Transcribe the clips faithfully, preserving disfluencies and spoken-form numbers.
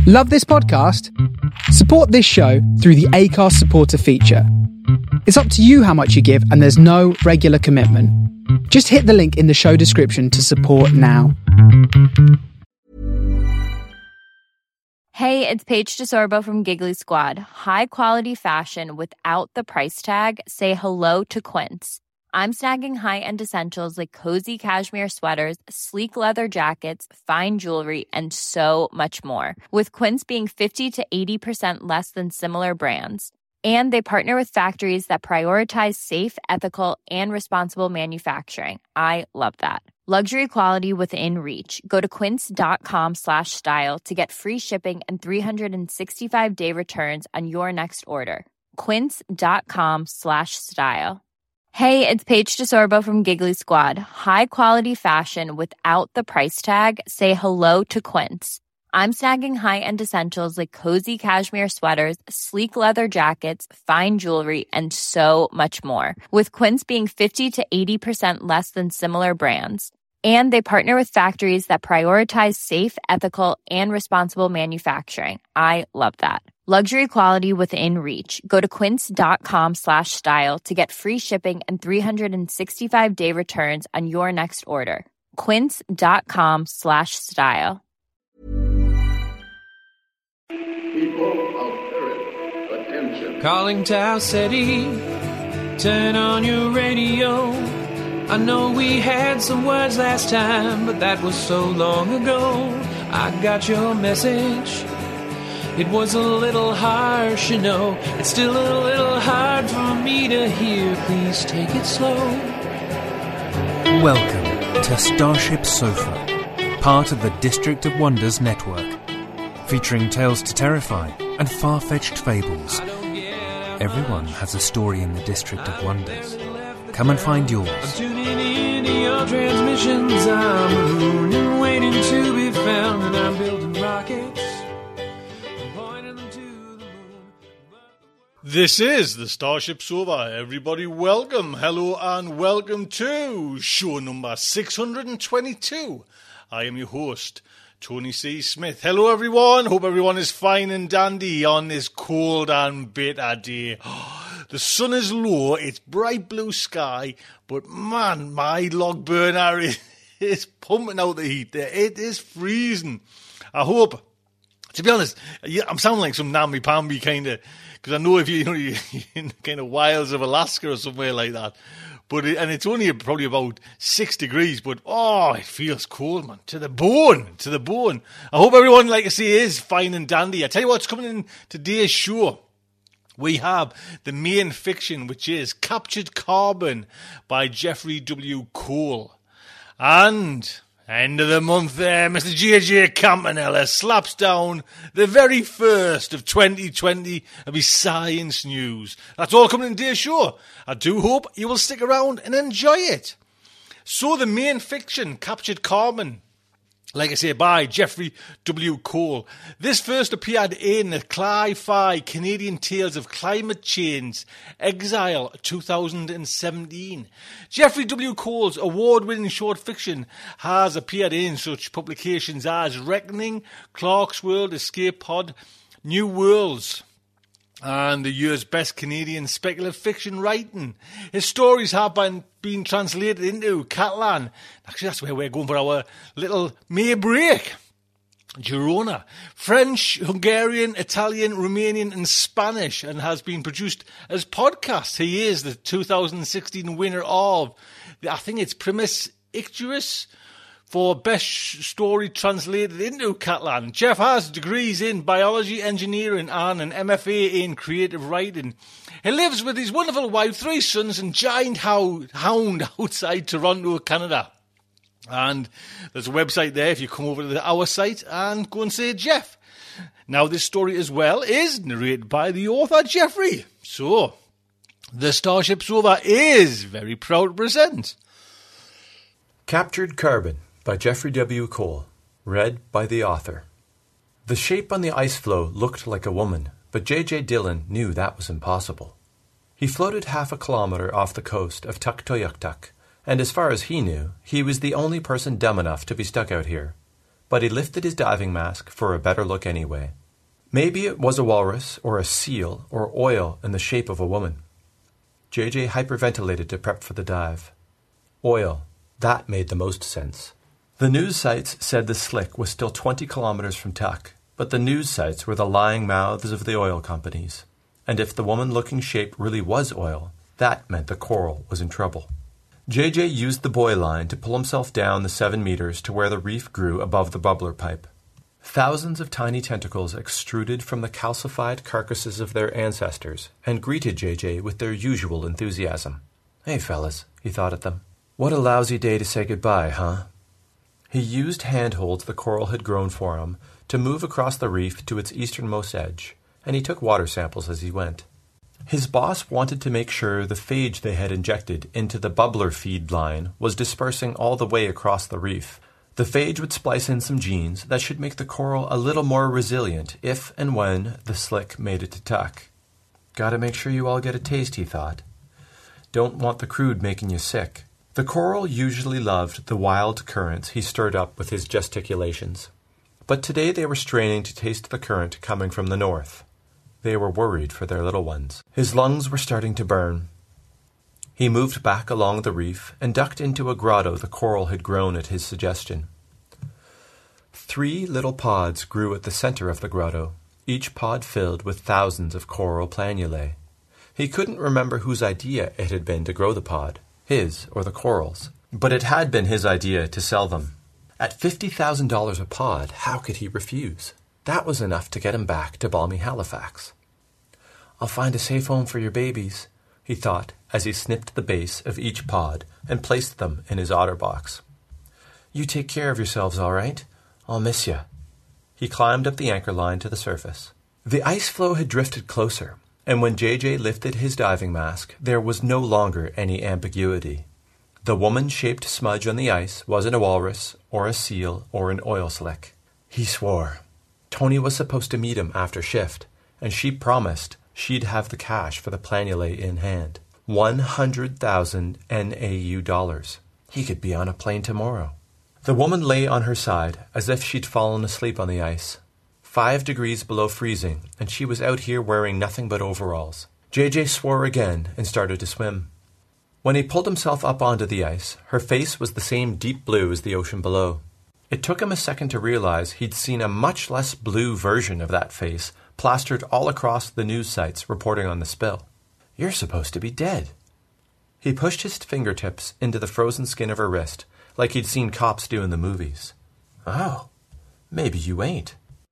Love this podcast? Support this show through the Acast supporter feature. It's up to you how much you give, and there's no regular commitment. Just hit the link in the show description to support now. Hey, it's Paige DeSorbo from Giggly Squad. High quality fashion without the price tag. Say hello to Quince. I'm snagging high-end essentials like cozy cashmere sweaters, sleek leather jackets, fine jewelry, and so much more. With Quince being fifty to eighty percent less than similar brands. And they partner with factories that prioritize safe, ethical, and responsible manufacturing. I love that. Luxury quality within reach. Go to quince.com slash style to get free shipping and three sixty-five day returns on your next order. Quince.com slash style. Hey, it's Paige DeSorbo from Giggly Squad. High quality fashion without the price tag. Say hello to Quince. I'm snagging high-end essentials like cozy cashmere sweaters, sleek leather jackets, fine jewelry, and so much more. With Quince being fifty to eighty percent less than similar brands. And they partner with factories that prioritize safe, ethical, and responsible manufacturing. I love that. Luxury quality within reach. Go to quince.com slash style to get free shipping and three sixty-five day returns on your next order. Quince.com slash style. People of Earth, attention. Calling Tau City, turn on your radio. I know we had some words last time, but that was so long ago. I got your message. It was a little harsh, you know. It's still a little hard for me to hear. Please take it slow. Welcome to Starship Sofa, part of the District of Wonders network, featuring tales to terrify and far-fetched fables. Everyone has a story in the District of Wonders. Come and find yours. I'm tuning in to your transmissions. I'm a moon and waiting to be found, and I'm building rockets. I'm pointing them to the moon. This is the Starship Sofa. Everybody welcome, hello and welcome to show number six hundred twenty-two. I am your host, Tony C. Smith. Hello everyone, hope everyone is fine and dandy on this cold and bitter day. The sun is low, it's bright blue sky, but man, my log burner is, is pumping out the heat there. It is freezing. I hope, to be honest, I'm sounding like some namby-pamby kind of, because I know if you, you know, you're in kind of wilds of Alaska or somewhere like that. But it, and it's only probably about six degrees, but oh, it feels cold, man, to the bone, to the bone. I hope everyone, like I say, is fine and dandy. I tell you what's coming in today's show. We have the main fiction, which is Captured Carbon by Jeffrey W. Cole. And end of the month there, Mister J J Campanella slaps down the very first of twenty twenty of his science news. That's all coming in today's show. I do hope you will stick around and enjoy it. So the main fiction, Captured Carbon, like I say, by Jeffrey W. Cole. This first appeared in the Cli-Fi Canadian Tales of Climate Change Exile two thousand seventeen. Jeffrey W. Cole's award-winning short fiction has appeared in such publications as Reckoning, Clark's World, Escape Pod, New Worlds, and the year's best Canadian speculative fiction writing. His stories have been, been translated into Catalan. Actually, that's where we're going for our little May break. Girona, French, Hungarian, Italian, Romanian and Spanish, and has been produced as podcast. He is the two thousand sixteen winner of, I think it's Primus Icterus, for best story translated into Catalan. Jeff has degrees in biology, engineering and an M F A in creative writing. He lives with his wonderful wife, three sons and giant hound outside Toronto, Canada. And there's a website there if you come over to the, our site and go and say Jeff. Now this story as well is narrated by the author Jeffrey. So the Starship Sofa is very proud to present Captured Carbon by Jeffrey W. Cole, read by the author. The shape on the ice floe looked like a woman, but J J Dillon knew that was impossible. He floated half a kilometre off the coast of Tuktoyaktuk, and as far as he knew, he was the only person dumb enough to be stuck out here. but he lifted his diving mask for a better look anyway. Maybe it was a walrus, or a seal, or oil in the shape of a woman. J J hyperventilated to prep for the dive. Oil. That made the most sense. The news sites said the slick was still twenty kilometers from Tuck, but the news sites were the lying mouths of the oil companies. And if the woman-looking shape really was oil, that meant the coral was in trouble. J J used the buoy line to pull himself down the seven meters to where the reef grew above the bubbler pipe. Thousands of tiny tentacles extruded from the calcified carcasses of their ancestors and greeted J J with their usual enthusiasm. "Hey, fellas," he thought at them. "What a lousy day to say goodbye, huh?" He used handholds the coral had grown for him to move across the reef to its easternmost edge, and he took water samples as he went. His boss wanted to make sure the phage they had injected into the bubbler feed line was dispersing all the way across the reef. The phage would splice in some genes that should make the coral a little more resilient if and when the slick made it to Tuck. Gotta make sure you all get a taste, he thought. Don't want the crude making you sick. The coral usually loved the wild currents he stirred up with his gesticulations. But today they were straining to taste the current coming from the north. They were worried for their little ones. His lungs were starting to burn. He moved back along the reef and ducked into a grotto the coral had grown at his suggestion. Three little pods grew at the center of the grotto, each pod filled with thousands of coral planulae. He couldn't remember whose idea it had been to grow the pod, his or the coral's, but it had been his idea to sell them. At fifty thousand dollars a pod, how could he refuse? That was enough to get him back to balmy Halifax. "I'll find a safe home for your babies," he thought as he snipped the base of each pod and placed them in his otter box. "You take care of yourselves, all right? I'll miss you." He climbed up the anchor line to the surface. The ice floe had drifted closer, and when J J lifted his diving mask, there was no longer any ambiguity. The woman-shaped smudge on the ice wasn't a walrus, or a seal, or an oil slick. He swore. Tony was supposed to meet him after shift, and she promised she'd have the cash for the planulae in hand. One hundred thousand N A U dollars. He could be on a plane tomorrow. The woman lay on her side, as if she'd fallen asleep on the ice. Five degrees below freezing, and she was out here wearing nothing but overalls. J J swore again and started to swim. When he pulled himself up onto the ice, her face was the same deep blue as the ocean below. It took him a second to realize he'd seen a much less blue version of that face plastered all across the news sites reporting on the spill. "You're supposed to be dead." He pushed his fingertips into the frozen skin of her wrist, like he'd seen cops do in the movies. "Oh, maybe you ain't."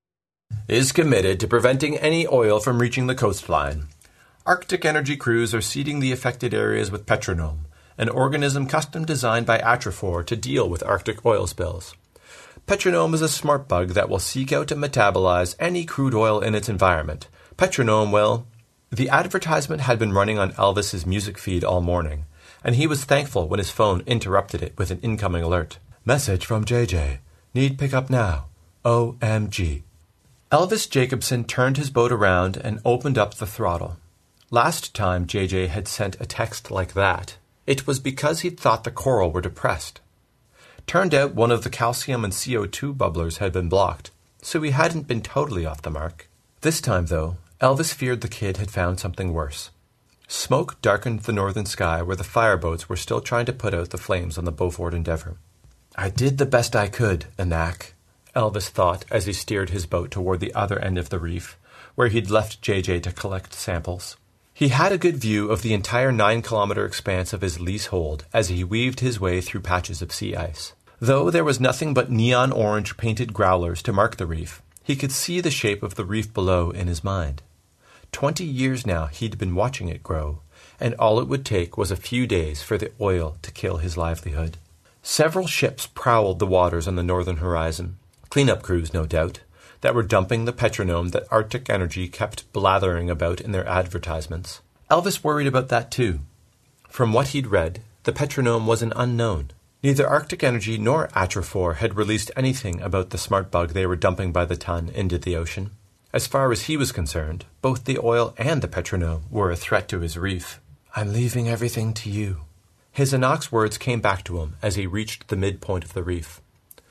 "Is committed to preventing any oil from reaching the coastline. Arctic Energy crews are seeding the affected areas with Petronome, an organism custom designed by Atrofor to deal with Arctic oil spills. Petronome is a smart bug that will seek out and metabolize any crude oil in its environment. Petronome will..." The advertisement had been running on Elvis's music feed all morning, and he was thankful when his phone interrupted it with an incoming alert. "Message from J J. Need pickup now. O M G. Elvis Jacobson turned his boat around and opened up the throttle. Last time J J had sent a text like that, it was because he'd thought the coral were depressed. Turned out one of the calcium and C O two bubblers had been blocked, so he hadn't been totally off the mark. This time, though, Elvis feared the kid had found something worse. Smoke darkened the northern sky where the fireboats were still trying to put out the flames on the Beaufort Endeavour. "I did the best I could, Anak," Elvis thought as he steered his boat toward the other end of the reef, where he'd left J J to collect samples. He had a good view of the entire nine-kilometer expanse of his leasehold as he weaved his way through patches of sea ice. Though there was nothing but neon orange painted growlers to mark the reef, he could see the shape of the reef below in his mind. Twenty years now he'd been watching it grow, and all it would take was a few days for the oil to kill his livelihood. Several ships prowled the waters on the northern horizon, cleanup crews, no doubt, that were dumping the Petronome that Arctic Energy kept blathering about in their advertisements. Elvis worried about that too. From what he'd read, the Petronome was an unknown. Neither Arctic Energy nor Atrofor had released anything about the smart bug they were dumping by the ton into the ocean. As far as he was concerned, both the oil and the Petronome were a threat to his reef. "I'm leaving everything to you." His Anak's words came back to him as he reached the midpoint of the reef.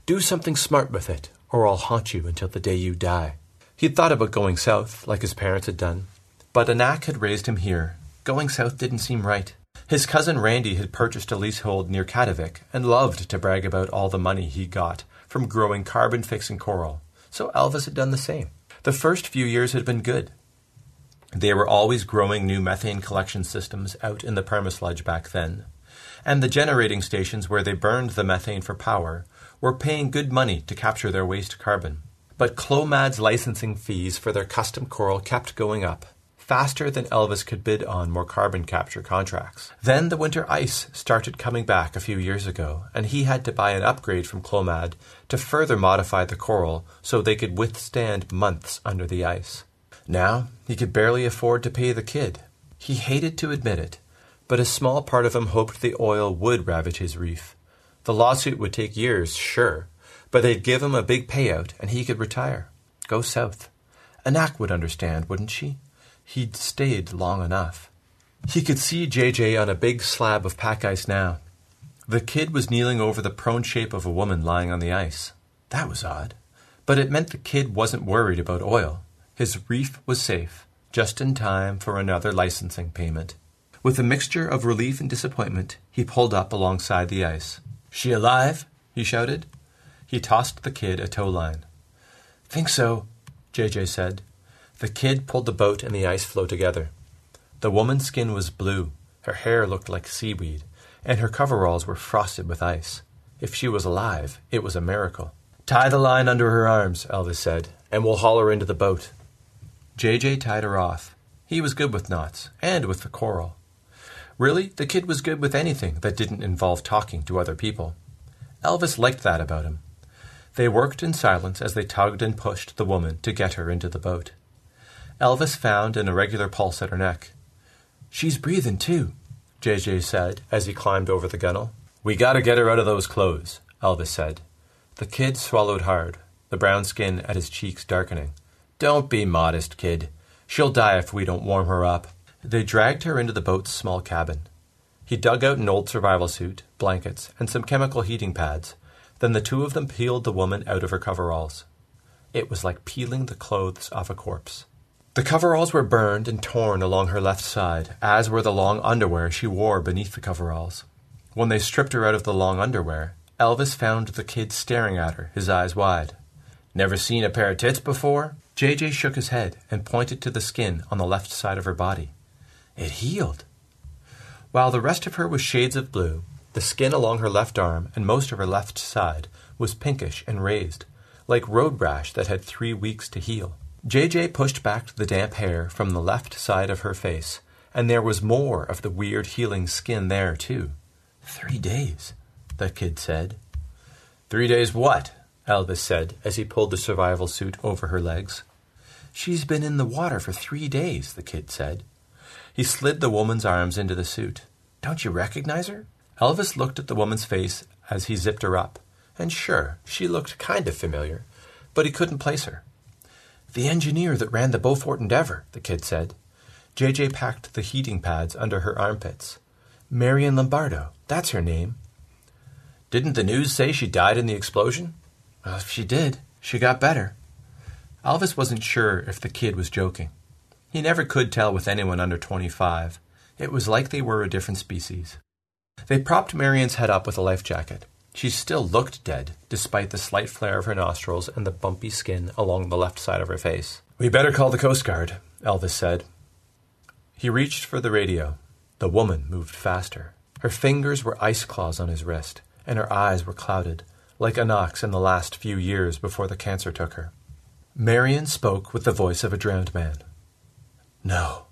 Do something smart with it, or I'll haunt you until the day you die. He'd thought about going south, like his parents had done, but Anak had raised him here. Going south didn't seem right. His cousin Randy had purchased a leasehold near Katowice and loved to brag about all the money he got from growing carbon-fixing coral, so Elvis had done the same. The first few years had been good. They were always growing new methane collection systems out in the permasludge back then, and the generating stations where they burned the methane for power were paying good money to capture their waste carbon. But Clomad's licensing fees for their custom coral kept going up, faster than Elvis could bid on more carbon capture contracts. Then the winter ice started coming back a few years ago, and he had to buy an upgrade from Clomad to further modify the coral so they could withstand months under the ice. Now he could barely afford to pay the kid. He hated to admit it, but a small part of him hoped the oil would ravage his reef. The lawsuit would take years, sure, but they'd give him a big payout and he could retire. Go south. Anak would understand, wouldn't she? He'd stayed long enough. He could see J J on a big slab of pack ice now. The kid was kneeling over the prone shape of a woman lying on the ice. That was odd, but it meant the kid wasn't worried about oil. His reef was safe, just in time for another licensing payment. With a mixture of relief and disappointment, he pulled up alongside the ice. "She alive?" he shouted. He tossed the kid a tow line. "Think so," J J said. The kid pulled the boat and the ice floe together. The woman's skin was blue, her hair looked like seaweed, and her coveralls were frosted with ice. If she was alive, it was a miracle. "Tie the line under her arms," Elvis said, "and we'll haul her into the boat." J J tied her off. He was good with knots, and with the coral. Really, the kid was good with anything that didn't involve talking to other people. Elvis liked that about him. They worked in silence as they tugged and pushed the woman to get her into the boat. Elvis found an irregular pulse at her neck. "She's breathing, too," J J said as he climbed over the gunwale. "We gotta get her out of those clothes," Elvis said. The kid swallowed hard, the brown skin at his cheeks darkening. "Don't be modest, kid. She'll die if we don't warm her up." They dragged her into the boat's small cabin. He dug out an old survival suit, blankets, and some chemical heating pads. Then the two of them peeled the woman out of her coveralls. It was like peeling the clothes off a corpse. The coveralls were burned and torn along her left side, as were the long underwear she wore beneath the coveralls. When they stripped her out of the long underwear, Elvis found the kid staring at her, his eyes wide. "Never seen a pair of tits before?" J J shook his head and pointed to the skin on the left side of her body. It healed. While the rest of her was shades of blue, the skin along her left arm and most of her left side was pinkish and raised, like road rash that had three weeks to heal. J J pushed back the damp hair from the left side of her face, and there was more of the weird healing skin there, too. "Three days," the kid said. "Three days what?" Elvis said as he pulled the survival suit over her legs. "She's been in the water for three days," the kid said. He slid the woman's arms into the suit. "Don't you recognize her?" Elvis looked at the woman's face as he zipped her up, and sure, she looked kind of familiar, but he couldn't place her. "The engineer that ran the Beaufort Endeavour," the kid said. J J packed the heating pads under her armpits. "Marion Lombardo, that's her name." "Didn't the news say she died in the explosion?" "Well, if she did, she got better." Elvis wasn't sure if the kid was joking. He never could tell with anyone under twenty-five. It was like they were a different species. They propped Marion's head up with a life jacket. She still looked dead, despite the slight flare of her nostrils and the bumpy skin along the left side of her face. "We better call the Coast Guard," Elvis said. He reached for the radio. The woman moved faster. Her fingers were ice claws on his wrist, and her eyes were clouded, like Anak's in the last few years before the cancer took her. Marion spoke with the voice of a drowned man. "No."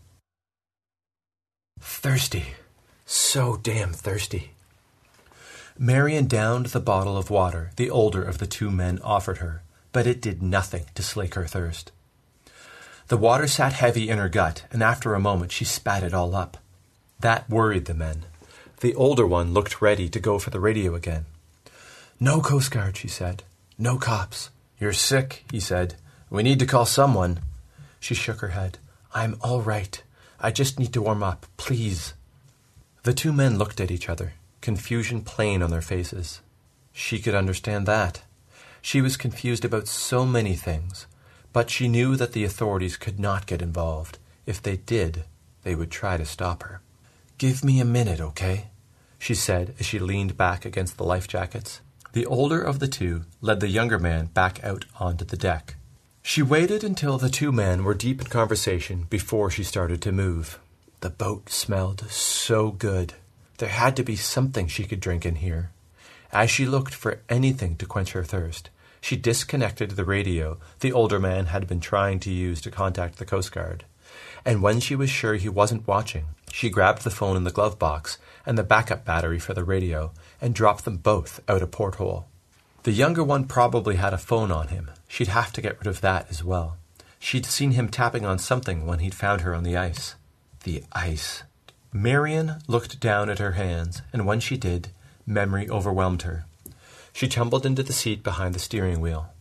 "Thirsty. So damn thirsty." Marion downed the bottle of water the older of the two men offered her, but it did nothing to slake her thirst. The water sat heavy in her gut, and after a moment she spat it all up. That worried the men. The older one looked ready to go for the radio again. "No Coast Guard," she said. "No cops." "You're sick," he said. "We need to call someone." She shook her head. "I'm all right. I just need to warm up, please." The two men looked at each other, confusion plain on their faces. She could understand that. She was confused about so many things, but she knew that the authorities could not get involved. If they did, they would try to stop her. "Give me a minute, okay?" she said as she leaned back against the life jackets. The older of the two led the younger man back out onto the deck. She waited until the two men were deep in conversation before she started to move. The boat smelled so good. There had to be something she could drink in here. As she looked for anything to quench her thirst, she disconnected the radio the older man had been trying to use to contact the Coast Guard. And when she was sure he wasn't watching, she grabbed the phone in the glove box and the backup battery for the radio and dropped them both out a porthole. The younger one probably had a phone on him. She'd have to get rid of that as well. She'd seen him tapping on something when he'd found her on the ice. The ice. Marion looked down at her hands, and when she did, memory overwhelmed her. She tumbled into the seat behind the steering wheel.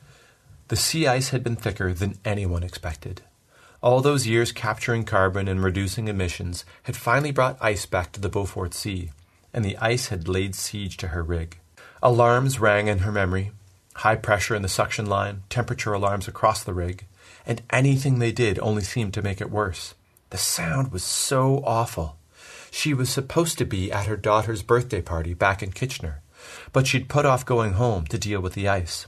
The sea ice had been thicker than anyone expected. All those years capturing carbon and reducing emissions had finally brought ice back to the Beaufort Sea, and the ice had laid siege to her rig. Alarms rang in her memory, high pressure in the suction line, temperature alarms across the rig, and anything they did only seemed to make it worse. The sound was so awful. She was supposed to be at her daughter's birthday party back in Kitchener, but she'd put off going home to deal with the ice.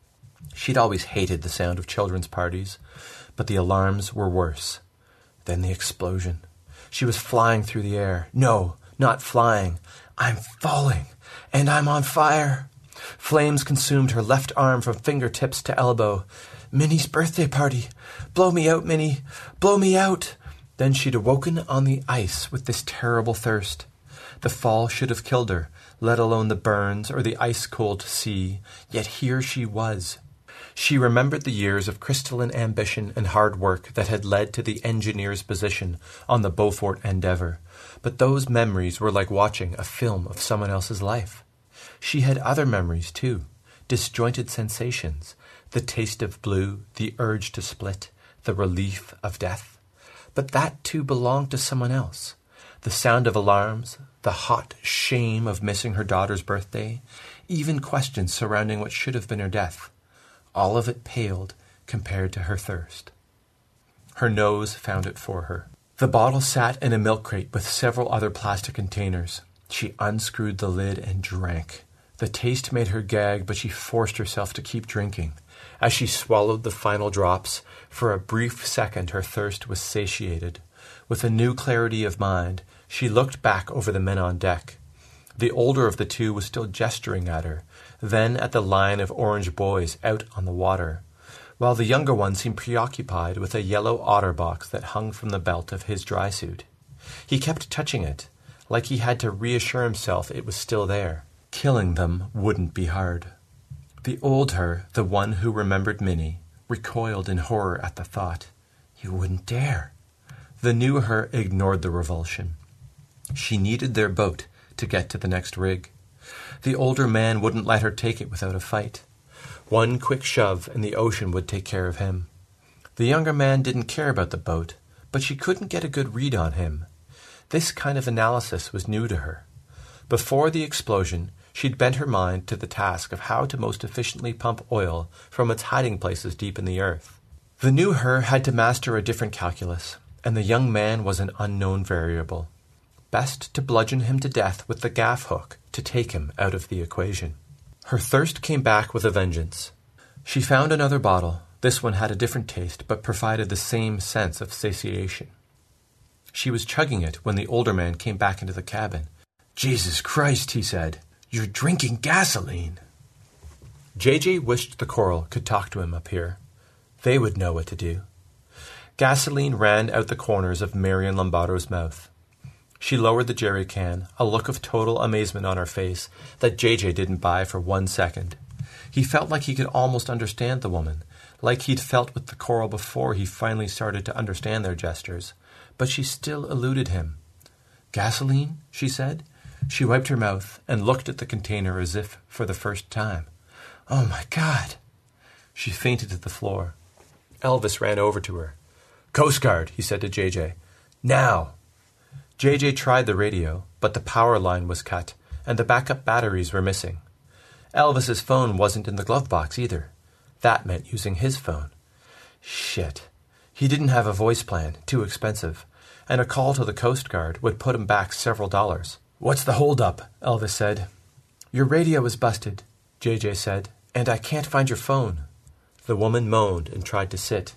She'd always hated the sound of children's parties, but the alarms were worse. Then the explosion. She was flying through the air. No, not flying. I'm falling, and I'm on fire. Flames consumed her left arm from fingertips to elbow. Minnie's birthday party. Blow me out, Minnie. Blow me out. Then she'd awoken on the ice with this terrible thirst. The fall should have killed her, let alone the burns or the ice-cold sea, yet here she was. She remembered the years of crystalline ambition and hard work that had led to the engineer's position on the Beaufort Endeavour, but those memories were like watching a film of someone else's life. She had other memories, too, disjointed sensations, the taste of blue, the urge to split, the relief of death. But that, too, belonged to someone else. The sound of alarms, the hot shame of missing her daughter's birthday, even questions surrounding what should have been her death. All of it paled compared to her thirst. Her nose found it for her. The bottle sat in a milk crate with several other plastic containers. She unscrewed the lid and drank. The taste made her gag, but she forced herself to keep drinking. As she swallowed the final drops, for a brief second her thirst was satiated. With a new clarity of mind, she looked back over the men on deck. The older of the two was still gesturing at her, then at the line of orange boys out on the water, while the younger one seemed preoccupied with a yellow otter box that hung from the belt of his dry suit. He kept touching it, like he had to reassure himself it was still there. Killing them wouldn't be hard. The old her, the one who remembered Minnie, recoiled in horror at the thought. You wouldn't dare. The new her ignored the revulsion. She needed their boat to get to the next rig. The older man wouldn't let her take it without a fight. One quick shove and the ocean would take care of him. The younger man didn't care about the boat, but she couldn't get a good read on him. This kind of analysis was new to her. Before the explosion, she'd bent her mind to the task of how to most efficiently pump oil from its hiding places deep in the earth. The new her had to master a different calculus, and the young man was an unknown variable. Best to bludgeon him to death with the gaff hook to take him out of the equation. Her thirst came back with a vengeance. She found another bottle. This one had a different taste, but provided the same sense of satiation. She was chugging it when the older man came back into the cabin. Jesus Christ, he said. You're drinking gasoline. J J wished the Coral could talk to him up here. They would know what to do. Gasoline ran out the corners of Marion Lombardo's mouth. She lowered the jerry can, a look of total amazement on her face that J J didn't buy for one second. He felt like he could almost understand the woman, like he'd felt with the Coral before he finally started to understand their gestures, but she still eluded him. Gasoline? She said. She wiped her mouth and looked at the container as if for the first time. Oh, my God! She fainted to the floor. Elvis ran over to her. Coast Guard, he said to J J. Now! J J tried the radio, but the power line was cut, and the backup batteries were missing. Elvis's phone wasn't in the glove box either. That meant using his phone. Shit. He didn't have a voice plan, too expensive, and a call to the Coast Guard would put him back several dollars. "What's the hold-up?" Elvis said. "Your radio is busted," J J said, "and I can't find your phone." The woman moaned and tried to sit.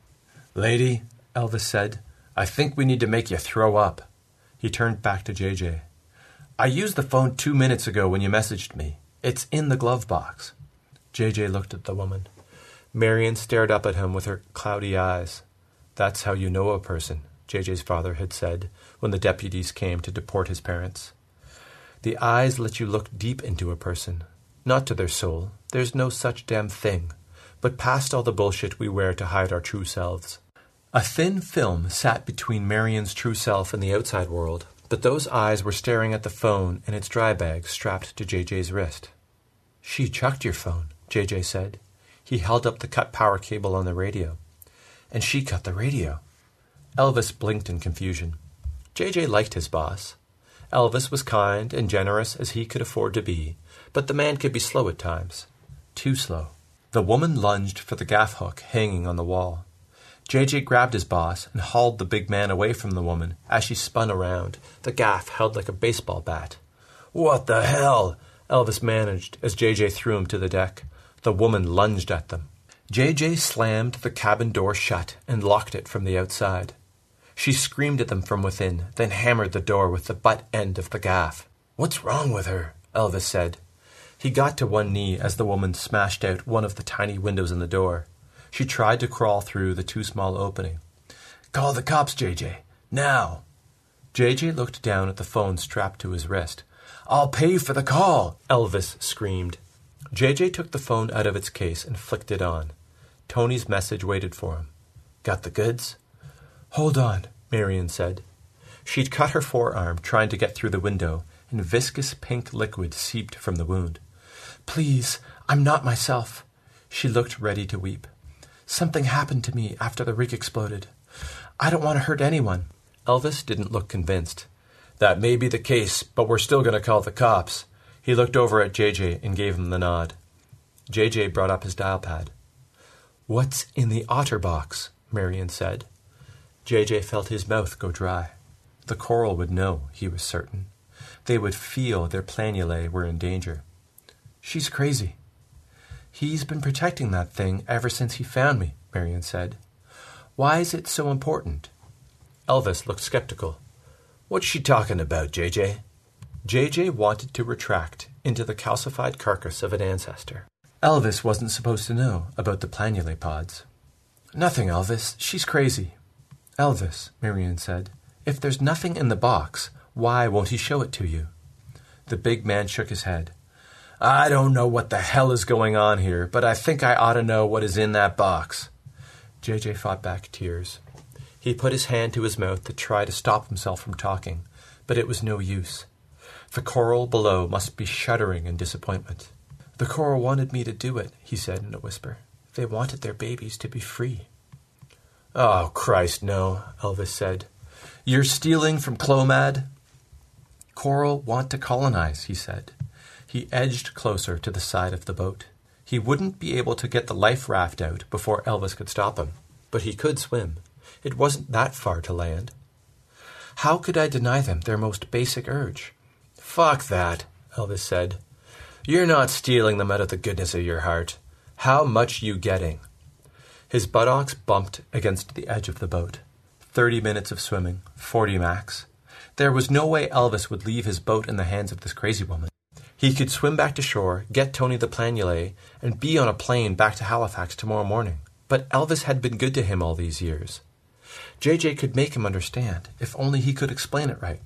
"Lady," Elvis said, "I think we need to make you throw up." He turned back to J J. "I used the phone two minutes ago when you messaged me. It's in the glove box." J J looked at the woman. Marion stared up at him with her cloudy eyes. "That's how you know a person," J J's father had said when the deputies came to deport his parents. "The eyes let you look deep into a person. Not to their soul. There's no such damn thing. But past all the bullshit we wear to hide our true selves." A thin film sat between Marion's true self and the outside world, but those eyes were staring at the phone and its dry bag strapped to J J's wrist. "She chucked your phone," J J said. He held up the cut power cable on the radio. "And she cut the radio." Elvis blinked in confusion. J J liked his boss. Elvis was kind and generous as he could afford to be, but the man could be slow at times. Too slow. The woman lunged for the gaff hook hanging on the wall. J J grabbed his boss and hauled the big man away from the woman as she spun around, the gaff held like a baseball bat. "What the hell?" Elvis managed as J J threw him to the deck. The woman lunged at them. J J slammed the cabin door shut and locked it from the outside. She screamed at them from within, then hammered the door with the butt end of the gaff. "What's wrong with her?" Elvis said. He got to one knee as the woman smashed out one of the tiny windows in the door. She tried to crawl through the too small opening. "Call the cops, J J. Now!" J J looked down at the phone strapped to his wrist. "I'll pay for the call!" Elvis screamed. J J took the phone out of its case and flicked it on. Tony's message waited for him. "Got the goods?" "Hold on," Marion said. She'd cut her forearm trying to get through the window, and viscous pink liquid seeped from the wound. "Please, I'm not myself." She looked ready to weep. "Something happened to me after the rig exploded. I don't want to hurt anyone." Elvis didn't look convinced. "That may be the case, but we're still going to call the cops." He looked over at J J and gave him the nod. J J brought up his dial pad. "What's in the otter box?" Marion said. J J felt his mouth go dry. The coral would know, he was certain. They would feel their planulae were in danger. "She's crazy." "He's been protecting that thing ever since he found me," Marion said. "Why is it so important?" Elvis looked skeptical. "What's she talking about, J J?" J J wanted to retract into the calcified carcass of an ancestor. Elvis wasn't supposed to know about the planulae pods. "Nothing, Elvis. She's crazy." "Elvis," Marion said, "if there's nothing in the box, why won't he show it to you?" The big man shook his head. "I don't know what the hell is going on here, but I think I ought to know what is in that box." J J fought back tears. He put his hand to his mouth to try to stop himself from talking, but it was no use. The coral below must be shuddering in disappointment. "The coral wanted me to do it," he said in a whisper. "They wanted their babies to be free." "Oh, Christ, no," Elvis said. "You're stealing from Clomad?" "Coral want to colonize," he said. He edged closer to the side of the boat. He wouldn't be able to get the life raft out before Elvis could stop him, but he could swim. It wasn't that far to land. "How could I deny them their most basic urge?" "Fuck that," Elvis said. "You're not stealing them out of the goodness of your heart. How much you getting?" His buttocks bumped against the edge of the boat. Thirty minutes of swimming, forty max. There was no way Elvis would leave his boat in the hands of this crazy woman. He could swim back to shore, get Tony the planulae, and be on a plane back to Halifax tomorrow morning. But Elvis had been good to him all these years. J J could make him understand, if only he could explain it right.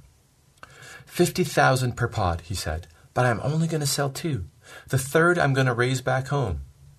Fifty thousand per pod, he said, but I'm only going to sell two. The third I'm going to raise back home.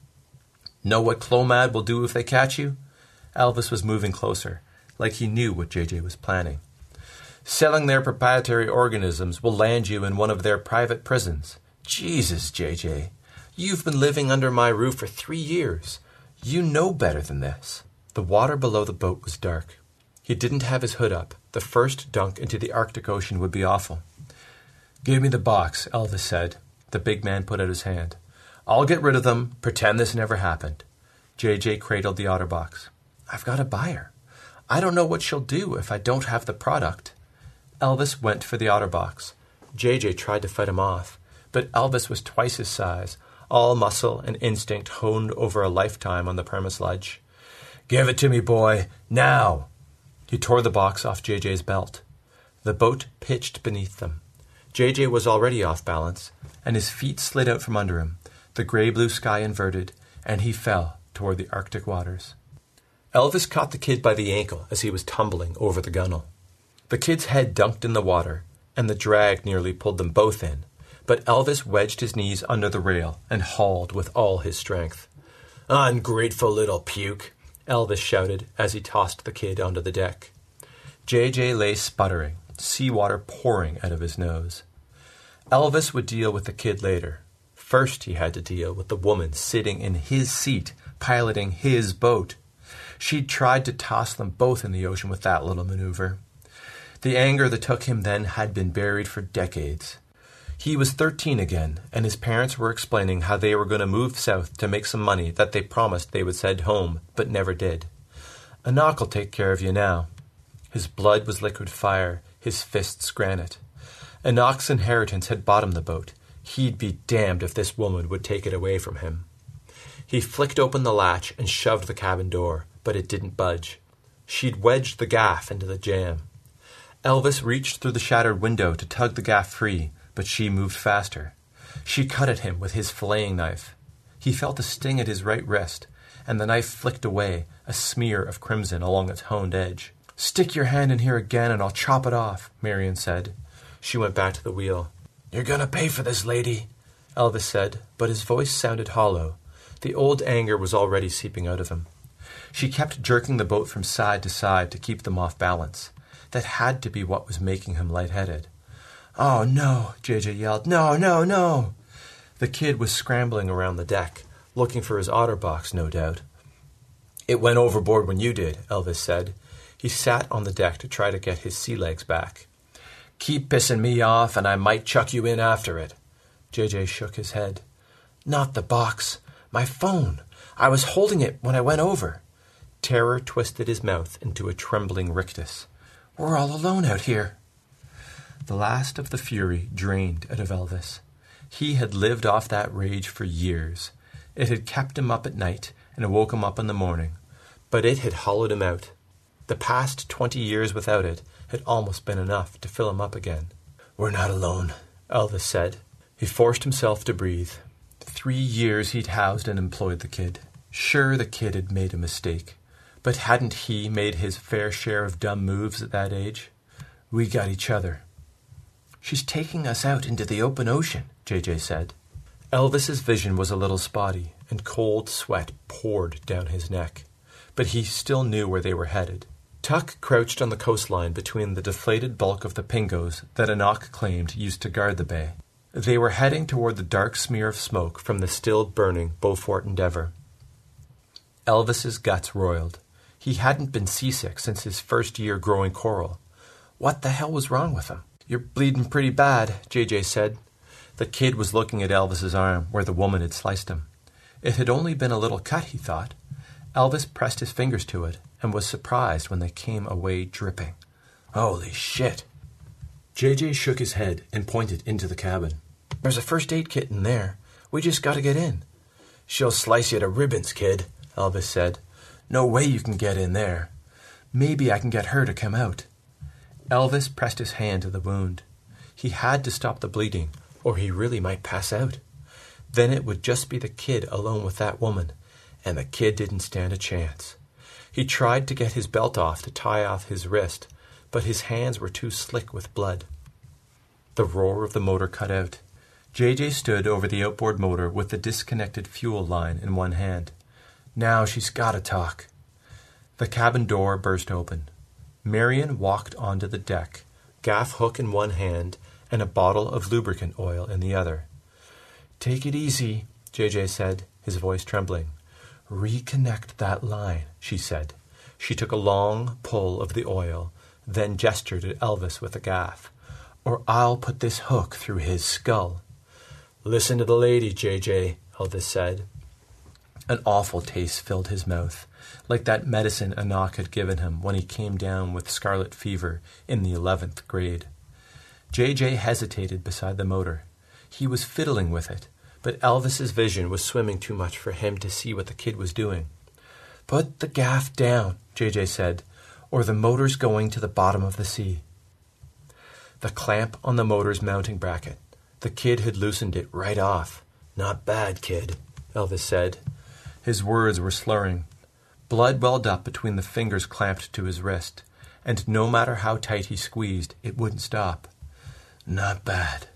Know what Clomad will do if they catch you? Elvis was moving closer, like he knew what J J was planning. Selling their proprietary organisms will land you in one of their private prisons. Jesus, J J, you've been living under my roof for three years. You know better than this. The water below the boat was dark. He didn't have his hood up. The first dunk into the Arctic Ocean would be awful. Give me the box, Elvis said. The big man put out his hand. I'll get rid of them. Pretend this never happened. J J cradled the OtterBox. I've got a buyer. I don't know what she'll do if I don't have the product. Elvis went for the OtterBox. J J tried to fight him off, but Elvis was twice his size, all muscle and instinct honed over a lifetime on the permasludge. Give it to me, boy, now! He tore the box off J J's belt. The boat pitched beneath them. J J was already off balance, and his feet slid out from under him, the grey-blue sky inverted, and he fell toward the Arctic waters. Elvis caught the kid by the ankle as he was tumbling over the gunwale. The kid's head dunked in the water, and the drag nearly pulled them both in, but Elvis wedged his knees under the rail and hauled with all his strength. Ungrateful little puke, Elvis shouted as he tossed the kid onto the deck. J J lay sputtering, seawater pouring out of his nose. Elvis would deal with the kid later. First he had to deal with the woman sitting in his seat, piloting his boat. She'd tried to toss them both in the ocean with that little maneuver. The anger that took him then had been buried for decades. He was thirteen again, and his parents were explaining how they were going to move south to make some money that they promised they would send home, but never did. Enoch will take care of you now. His blood was liquid fire, his fists granite. Enoch's inheritance had bought him the boat. He'd be damned if this woman would take it away from him. He flicked open the latch and shoved the cabin door, but it didn't budge. She'd wedged the gaff into the jamb. Elvis reached through the shattered window to tug the gaff free, but she moved faster. She cut at him with his filleting knife. He felt a sting at his right wrist, and the knife flicked away, a smear of crimson along its honed edge. Stick your hand in here again and I'll chop it off, Marion said. She went back to the wheel. You're gonna pay for this, lady, Elvis said, but his voice sounded hollow. The old anger was already seeping out of him. She kept jerking the boat from side to side to keep them off balance. That had to be what was making him lightheaded. Oh, no, J J yelled. No, no, no. The kid was scrambling around the deck, looking for his OtterBox, no doubt. It went overboard when you did, Elvis said. He sat on the deck to try to get his sea legs back. Keep pissing me off and I might chuck you in after it. J J shook his head. Not the box. My phone. I was holding it when I went over. Terror twisted his mouth into a trembling rictus. We're all alone out here. The last of the fury drained out of Elvis. He had lived off that rage for years. It had kept him up at night and woke him up in the morning, but it had hollowed him out. The past twenty years without it had almost been enough to fill him up again. We're not alone, Elvis said. He forced himself to breathe. Three years he'd housed and employed the kid. Sure, the kid had made a mistake, but hadn't he made his fair share of dumb moves at that age? We got each other. She's taking us out into the open ocean, J J said. Elvis's vision was a little spotty, and cold sweat poured down his neck, but he still knew where they were headed. Tuck crouched on the coastline between the deflated bulk of the Pingos that Enoch claimed used to guard the bay. They were heading toward the dark smear of smoke from the still-burning Beaufort Endeavour. Elvis's guts roiled. He hadn't been seasick since his first year growing coral. What the hell was wrong with him? You're bleeding pretty bad, J J said. The kid was looking at Elvis's arm where the woman had sliced him. It had only been a little cut, he thought. Elvis pressed his fingers to it and was surprised when they came away dripping. Holy shit! J J shook his head and pointed into the cabin. There's a first aid kit in there. We just got to get in. She'll slice you to ribbons, kid, Elvis said. No way you can get in there. Maybe I can get her to come out. Elvis pressed his hand to the wound. He had to stop the bleeding, or he really might pass out. Then it would just be the kid alone with that woman, and the kid didn't stand a chance. He tried to get his belt off to tie off his wrist, but his hands were too slick with blood. The roar of the motor cut out. J J stood over the outboard motor with the disconnected fuel line in one hand. Now she's got to talk. The cabin door burst open. Marion walked onto the deck, gaff hook in one hand and a bottle of lubricant oil in the other. Take it easy, J J said, his voice trembling. Reconnect that line, she said. She took a long pull of the oil, then gestured at Elvis with a gaff. Or I'll put this hook through his skull. Listen to the lady, J J, Elvis said. An awful taste filled his mouth, like that medicine Enoch had given him when he came down with scarlet fever in the eleventh grade. J J hesitated beside the motor. He was fiddling with it, but Elvis's vision was swimming too much for him to see what the kid was doing. Put the gaff down, J J said, or the motor's going to the bottom of the sea. The clamp on the motor's mounting bracket. The kid had loosened it right off. Not bad, kid, Elvis said. His words were slurring. Blood welled up between the fingers clamped to his wrist, and no matter how tight he squeezed, it wouldn't stop. Not bad.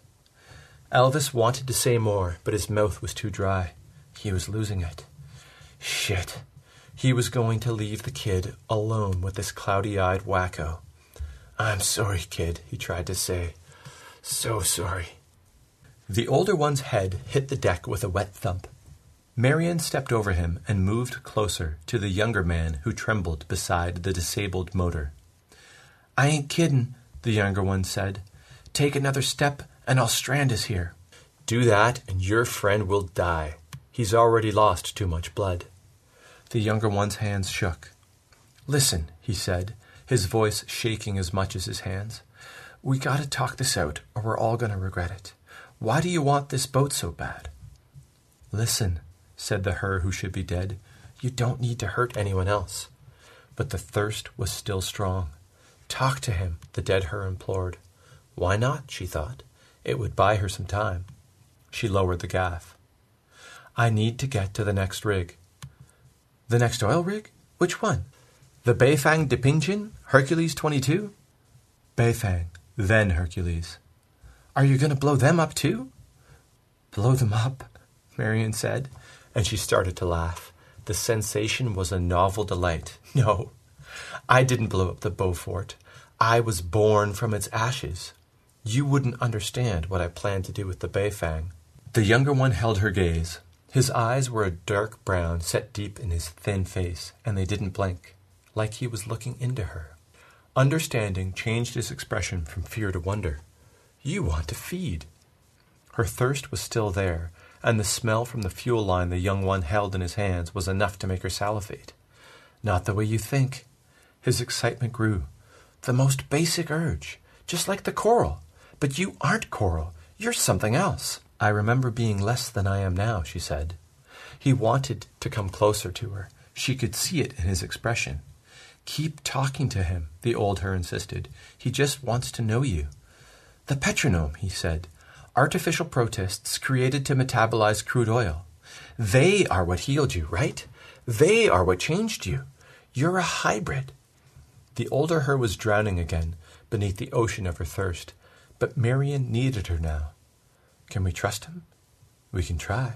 Elvis wanted to say more, but his mouth was too dry. He was losing it. Shit. He was going to leave the kid alone with this cloudy-eyed wacko. I'm sorry, kid, he tried to say. So sorry. The older one's head hit the deck with a wet thump. Marion stepped over him and moved closer to the younger man who trembled beside the disabled motor. I ain't kiddin', the younger one said. Take another step and I'll strand us here. Do that and your friend will die. He's already lost too much blood. The younger one's hands shook. Listen, he said, his voice shaking as much as his hands. We gotta talk this out or we're all gonna regret it. Why do you want this boat so bad? Listen, said the her who should be dead. You don't need to hurt anyone else. But the thirst was still strong. Talk to him, the dead her implored. Why not, she thought. It would buy her some time. She lowered the gaff. I need to get to the next rig. The next oil rig? Which one? The Beifang de Pingchin? Hercules twenty-two? Beifang, then Hercules. Are you going to blow them up too? Blow them up, Marion said, and she started to laugh. The sensation was a novel delight. No, I didn't blow up the Beaufort. I was born from its ashes. You wouldn't understand what I planned to do with the Beifang. The younger one held her gaze. His eyes were a dark brown set deep in his thin face, and they didn't blink, like he was looking into her. Understanding changed his expression from fear to wonder. You want to feed. Her thirst was still there, and the smell from the fuel line the young one held in his hands was enough to make her salivate. Not the way you think. His excitement grew. The most basic urge, just like the coral. But you aren't coral. You're something else. I remember being less than I am now, she said. He wanted to come closer to her. She could see it in his expression. Keep talking to him, the old her insisted. He just wants to know you. The petronome, he said. Artificial protists created to metabolize crude oil. They are what healed you, right? They are what changed you. You're a hybrid. The older her was drowning again beneath the ocean of her thirst, but Marion needed her now. Can we trust him? We can try.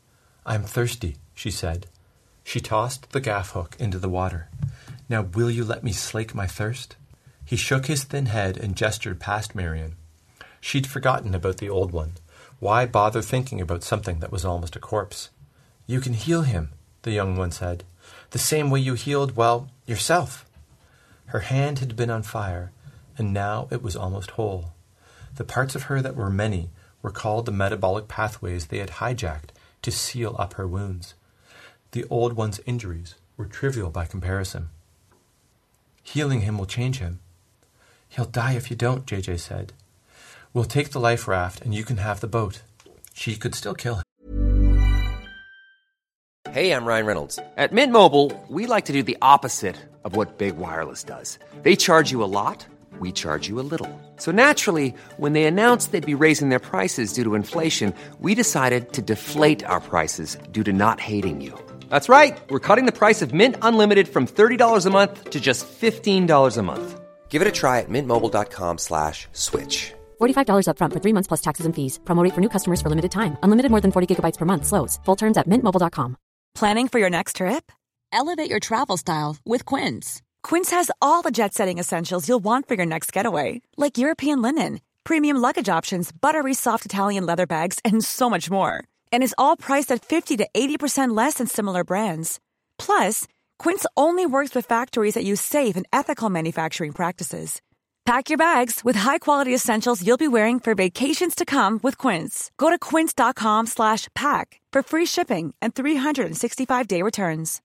I'm thirsty, she said. She tossed the gaff hook into the water. Now will you let me slake my thirst? He shook his thin head and gestured past Marion. She'd forgotten about the old one. Why bother thinking about something that was almost a corpse? You can heal him, the young one said. The same way you healed, well, yourself. Her hand had been on fire, and now it was almost whole. The parts of her that were many were called the metabolic pathways they had hijacked to seal up her wounds. The old one's injuries were trivial by comparison. Healing him will change him. He'll die if you don't, J J said. We'll take the life raft and you can have the boat. She could still kill him. Hey, I'm Ryan Reynolds. At Mint Mobile, we like to do the opposite of what Big Wireless does. They charge you a lot. We charge you a little. So naturally, when they announced they'd be raising their prices due to inflation, we decided to deflate our prices due to not hating you. That's right. We're cutting the price of Mint Unlimited from thirty dollars a month to just fifteen dollars a month. Give it a try at mintmobile.com slash switch. forty-five dollars up front for three months plus taxes and fees. Promo rate for new customers for limited time. Unlimited more than forty gigabytes per month slows. Full terms at mint mobile dot com. Planning for your next trip? Elevate your travel style with Quince. Quince has all the jet-setting essentials you'll want for your next getaway, like European linen, premium luggage options, buttery soft Italian leather bags, and so much more. And is all priced at fifty to eighty percent less than similar brands. Plus, Quince only works with factories that use safe and ethical manufacturing practices. Pack your bags with high-quality essentials you'll be wearing for vacations to come with Quince. Go to quince.com slash pack for free shipping and three sixty-five day returns.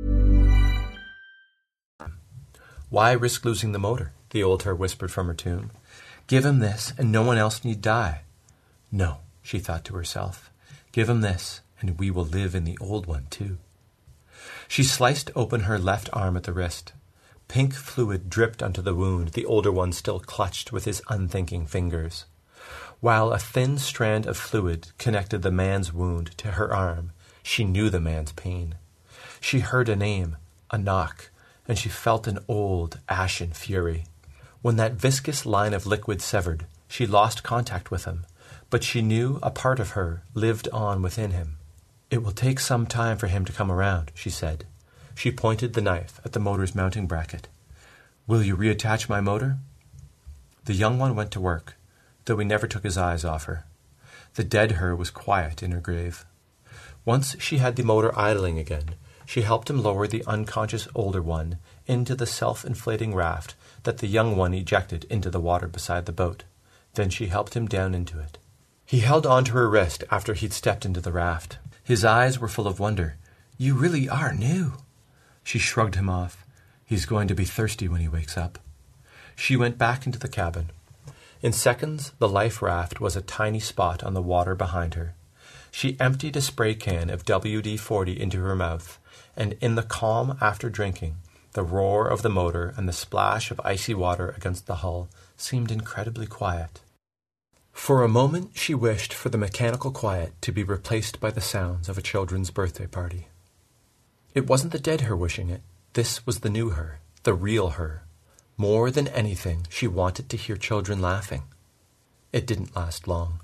Why risk losing the motor? The old her whispered from her tomb. Give him this, and no one else need die. No, she thought to herself. Give him this, and we will live in the old one too. She sliced open her left arm at the wrist. Pink fluid dripped onto the wound the older one still clutched with his unthinking fingers. While a thin strand of fluid connected the man's wound to her arm, she knew the man's pain. She heard a name, a knock, and she felt an old, ashen fury. When that viscous line of liquid severed, she lost contact with him, but she knew a part of her lived on within him. It will take some time for him to come around, she said. She pointed the knife at the motor's mounting bracket. Will you reattach my motor? The young one went to work, though he never took his eyes off her. The dead her was quiet in her grave. Once she had the motor idling again, she helped him lower the unconscious older one into the self-inflating raft that the young one ejected into the water beside the boat. Then she helped him down into it. He held on to her wrist after he'd stepped into the raft. His eyes were full of wonder. You really are new. She shrugged him off. He's going to be thirsty when he wakes up. She went back into the cabin. In seconds, the life raft was a tiny spot on the water behind her. She emptied a spray can of W D forty into her mouth, and in the calm after drinking, the roar of the motor and the splash of icy water against the hull seemed incredibly quiet. For a moment she wished for the mechanical quiet to be replaced by the sounds of a children's birthday party. It wasn't the dead her wishing it. This was the new her, the real her. More than anything, she wanted to hear children laughing. It didn't last long.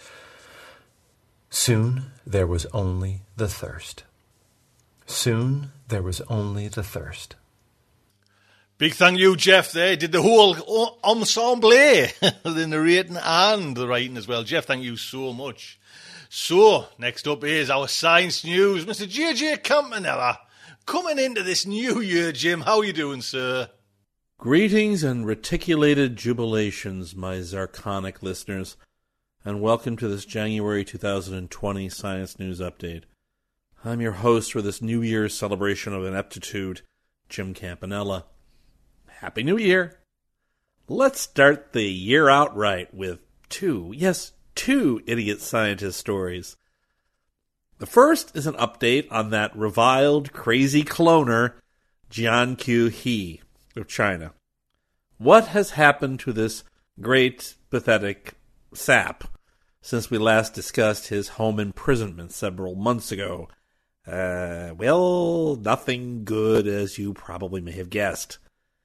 Soon there was only the thirst. Soon there was only the thirst. Big thank you, Jeff, there. Did the whole ensemble, the narrating and the writing as well. Jeff, thank you so much. So, next up is our science news. Mister J J Campanella, coming into this new year, Jim. How are you doing, sir? Greetings and reticulated jubilations, my Zarconic listeners, and welcome to this January two thousand twenty Science News Update. I'm your host for this New Year's celebration of ineptitude, Jim Campanella. Happy New Year! Let's start the year out right with two, yes, two idiot scientist stories. The first is an update on that reviled, crazy cloner, Jiankui He of China. What has happened to this great, pathetic sap since we last discussed his home imprisonment several months ago? Uh, well, nothing good, as you probably may have guessed.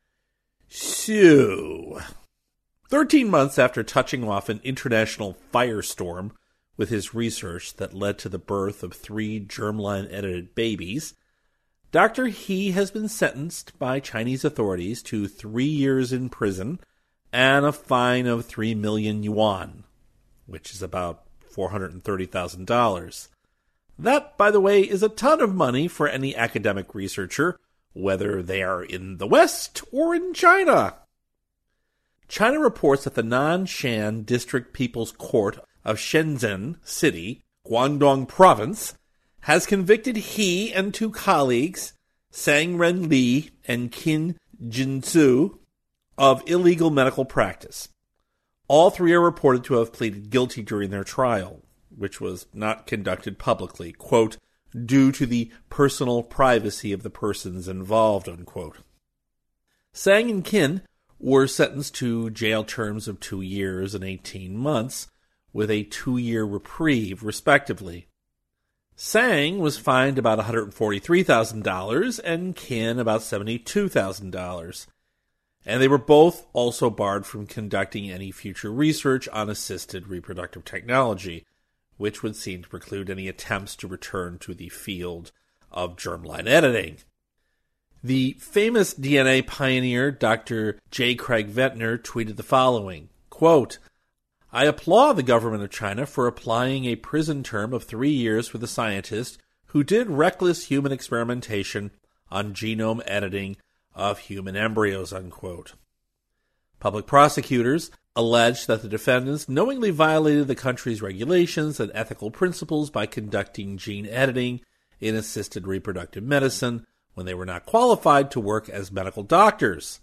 So, thirteen months after touching off an international firestorm with his research that led to the birth of three germline-edited babies, Doctor He has been sentenced by Chinese authorities to three years in prison and a fine of three million yuan, which is about four hundred thirty thousand dollars. That, by the way, is a ton of money for any academic researcher, whether they are in the West or in China. China reports that the Nanshan District People's Court of Shenzhen City, Guangdong Province, has convicted He and two colleagues, Sang Ren Li and Qin Jinsu, of illegal medical practice. All three are reported to have pleaded guilty during their trial, which was not conducted publicly, quote, due to the personal privacy of the persons involved, unquote. Sang and Qin were sentenced to jail terms of two years and eighteen months, with a two-year reprieve, respectively. Sang was fined about one hundred forty-three thousand dollars and Qin about seventy-two thousand dollars. And they were both also barred from conducting any future research on assisted reproductive technology, which would seem to preclude any attempts to return to the field of germline editing. The famous D N A pioneer, Doctor J. Craig Ventnor, tweeted the following, quote, I applaud the government of China for applying a prison term of three years for the scientist who did reckless human experimentation on genome editing of human embryos, unquote. Public prosecutors alleged that the defendants knowingly violated the country's regulations and ethical principles by conducting gene editing in assisted reproductive medicine when they were not qualified to work as medical doctors.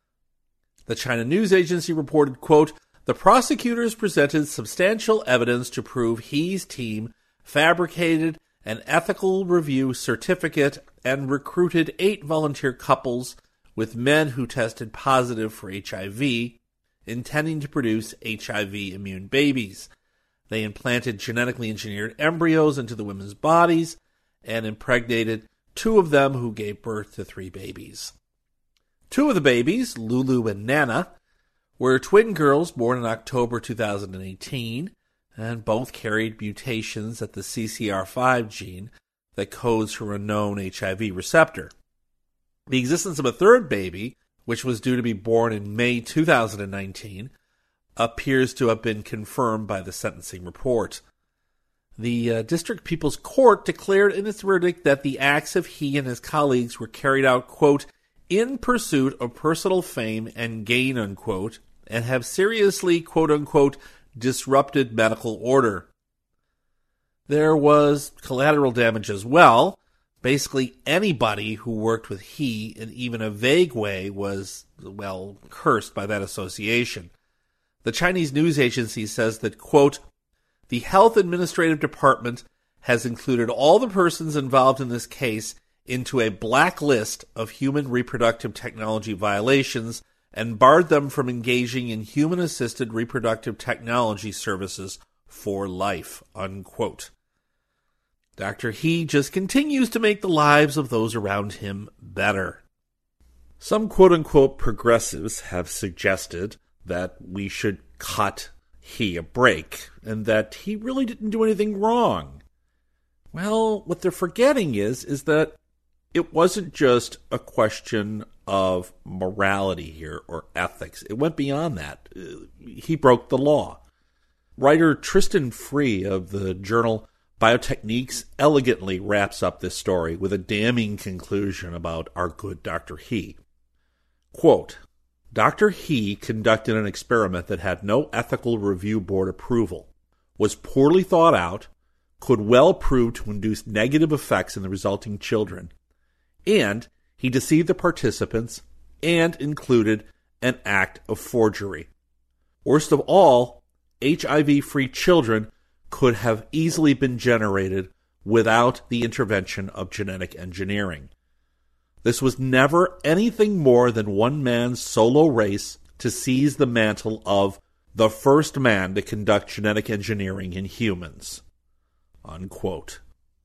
The China News Agency reported, quote, "The prosecutors presented substantial evidence to prove He's team fabricated an ethical review certificate and recruited eight volunteer couples with men who tested positive for H I V, intending to produce H I V immune babies. They implanted genetically engineered embryos into the women's bodies and impregnated two of them who gave birth to three babies. Two of the babies, Lulu and Nana, were twin girls born in October two thousand eighteen, and both carried mutations at the C C R five gene that codes for a known H I V receptor. The existence of a third baby, which was due to be born in May two thousand nineteen, appears to have been confirmed by the sentencing report. The uh, District People's Court declared in its verdict that the acts of he and his colleagues were carried out, quote, in pursuit of personal fame and gain, unquote, and have seriously, quote unquote, disrupted medical order. There was collateral damage as well. Basically, anybody who worked with he in even a vague way was, well, cursed by that association. The Chinese news agency says that, quote, the Health Administrative Department has included all the persons involved in this case into a blacklist of human reproductive technology violations and barred them from engaging in human-assisted reproductive technology services for life, unquote. Doctor He just continues to make the lives of those around him better. Some quote-unquote progressives have suggested that we should cut He a break, and that he really didn't do anything wrong. Well, what they're forgetting is, is that it wasn't just a question of morality here or ethics. It went beyond that. He broke the law. Writer Tristan Free of the journal Biotechniques elegantly wraps up this story with a damning conclusion about our good Doctor He. Quote, Doctor He conducted an experiment that had no ethical review board approval, was poorly thought out, could well prove to induce negative effects in the resulting children, and he deceived the participants and included an act of forgery. Worst of all, H I V-free children could have easily been generated without the intervention of genetic engineering. This was never anything more than one man's solo race to seize the mantle of the first man to conduct genetic engineering in humans. Unquote.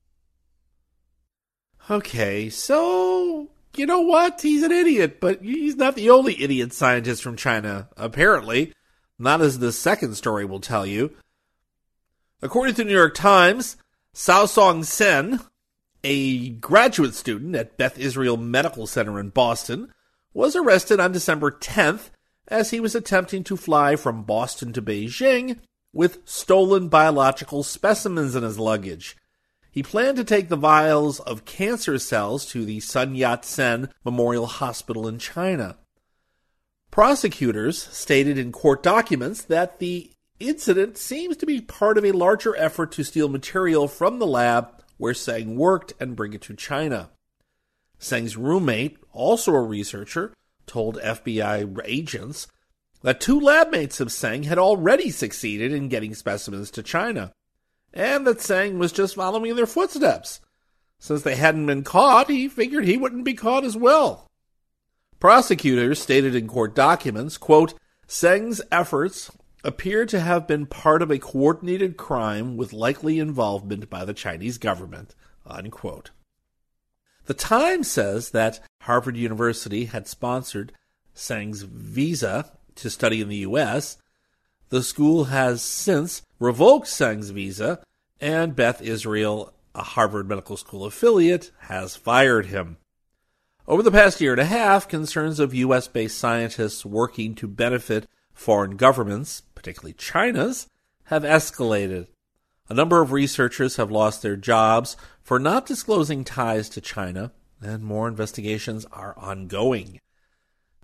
Okay, so, you know what? He's an idiot, but he's not the only idiot scientist from China, apparently. Not as the second story will tell you. According to the New York Times, Cao Song Sen, a graduate student at Beth Israel Medical Center in Boston, was arrested on December tenth as he was attempting to fly from Boston to Beijing with stolen biological specimens in his luggage. He planned to take the vials of cancer cells to the Sun Yat-sen Memorial Hospital in China. Prosecutors stated in court documents that the incident seems to be part of a larger effort to steal material from the lab where Seng worked and bring it to China. Seng's roommate, also a researcher, told F B I agents that two lab mates of Seng had already succeeded in getting specimens to China, and that Seng was just following in their footsteps. Since they hadn't been caught, he figured he wouldn't be caught as well. Prosecutors stated in court documents, quote, Seng's efforts appear to have been part of a coordinated crime with likely involvement by the Chinese government, unquote. The Times says that Harvard University had sponsored Seng's visa to study in the U S. The school has since revoked Seng's visa, and Beth Israel, a Harvard Medical School affiliate, has fired him. Over the past year and a half, concerns of U S-based scientists working to benefit foreign governments, particularly China's, have escalated. A number of researchers have lost their jobs for not disclosing ties to China, and more investigations are ongoing.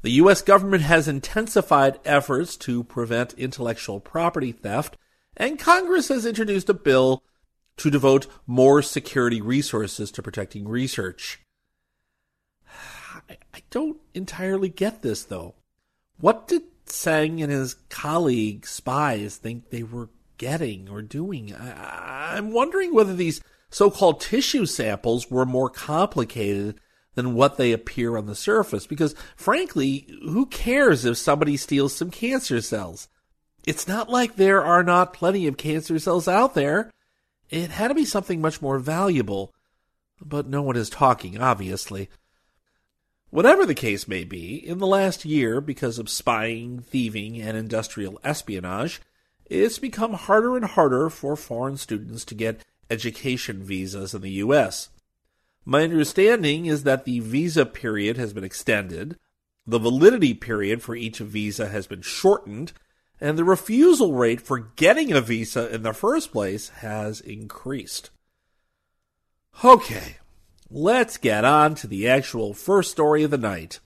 The U S government has intensified efforts to prevent intellectual property theft, and Congress has introduced a bill to devote more security resources to protecting research. I don't entirely get this, though. What did Tseng and his colleague spies think they were getting or doing? I, I'm wondering whether these so-called tissue samples were more complicated than what they appear on the surface, because, frankly, who cares if somebody steals some cancer cells? It's not like there are not plenty of cancer cells out there. It had to be something much more valuable, but no one is talking, obviously. Whatever the case may be, in the last year, because of spying, thieving, and industrial espionage, it's become harder and harder for foreign students to get education visas in the U S. My understanding is that the visa period has been extended, the validity period for each visa has been shortened, and the refusal rate for getting a visa in the first place has increased. Okay. Let's get on to the actual first story of the night.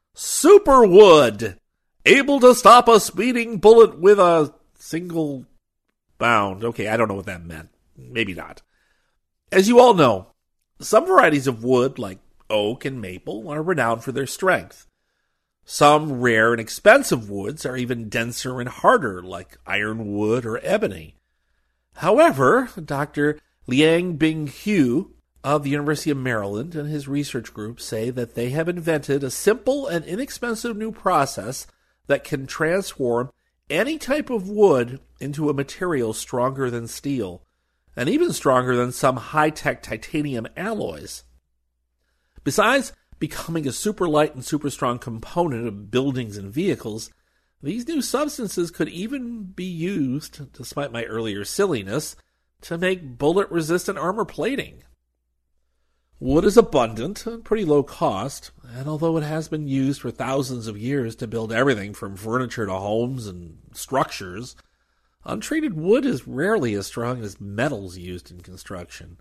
Superwood, able to stop a speeding bullet with a single bound. Okay, I don't know what that meant. Maybe not. As you all know, some varieties of wood, like oak and maple, are renowned for their strength. Some rare and expensive woods are even denser and harder, like ironwood or ebony. However, Doctor Liang-Bing Hu of the University of Maryland and his research group say that they have invented a simple and inexpensive new process that can transform any type of wood into a material stronger than steel, and even stronger than some high-tech titanium alloys. Besides becoming a super light and super strong component of buildings and vehicles, these new substances could even be used, despite my earlier silliness, to make bullet-resistant armor plating. Wood is abundant and pretty low cost, and although it has been used for thousands of years to build everything from furniture to homes and structures, untreated wood is rarely as strong as metals used in construction.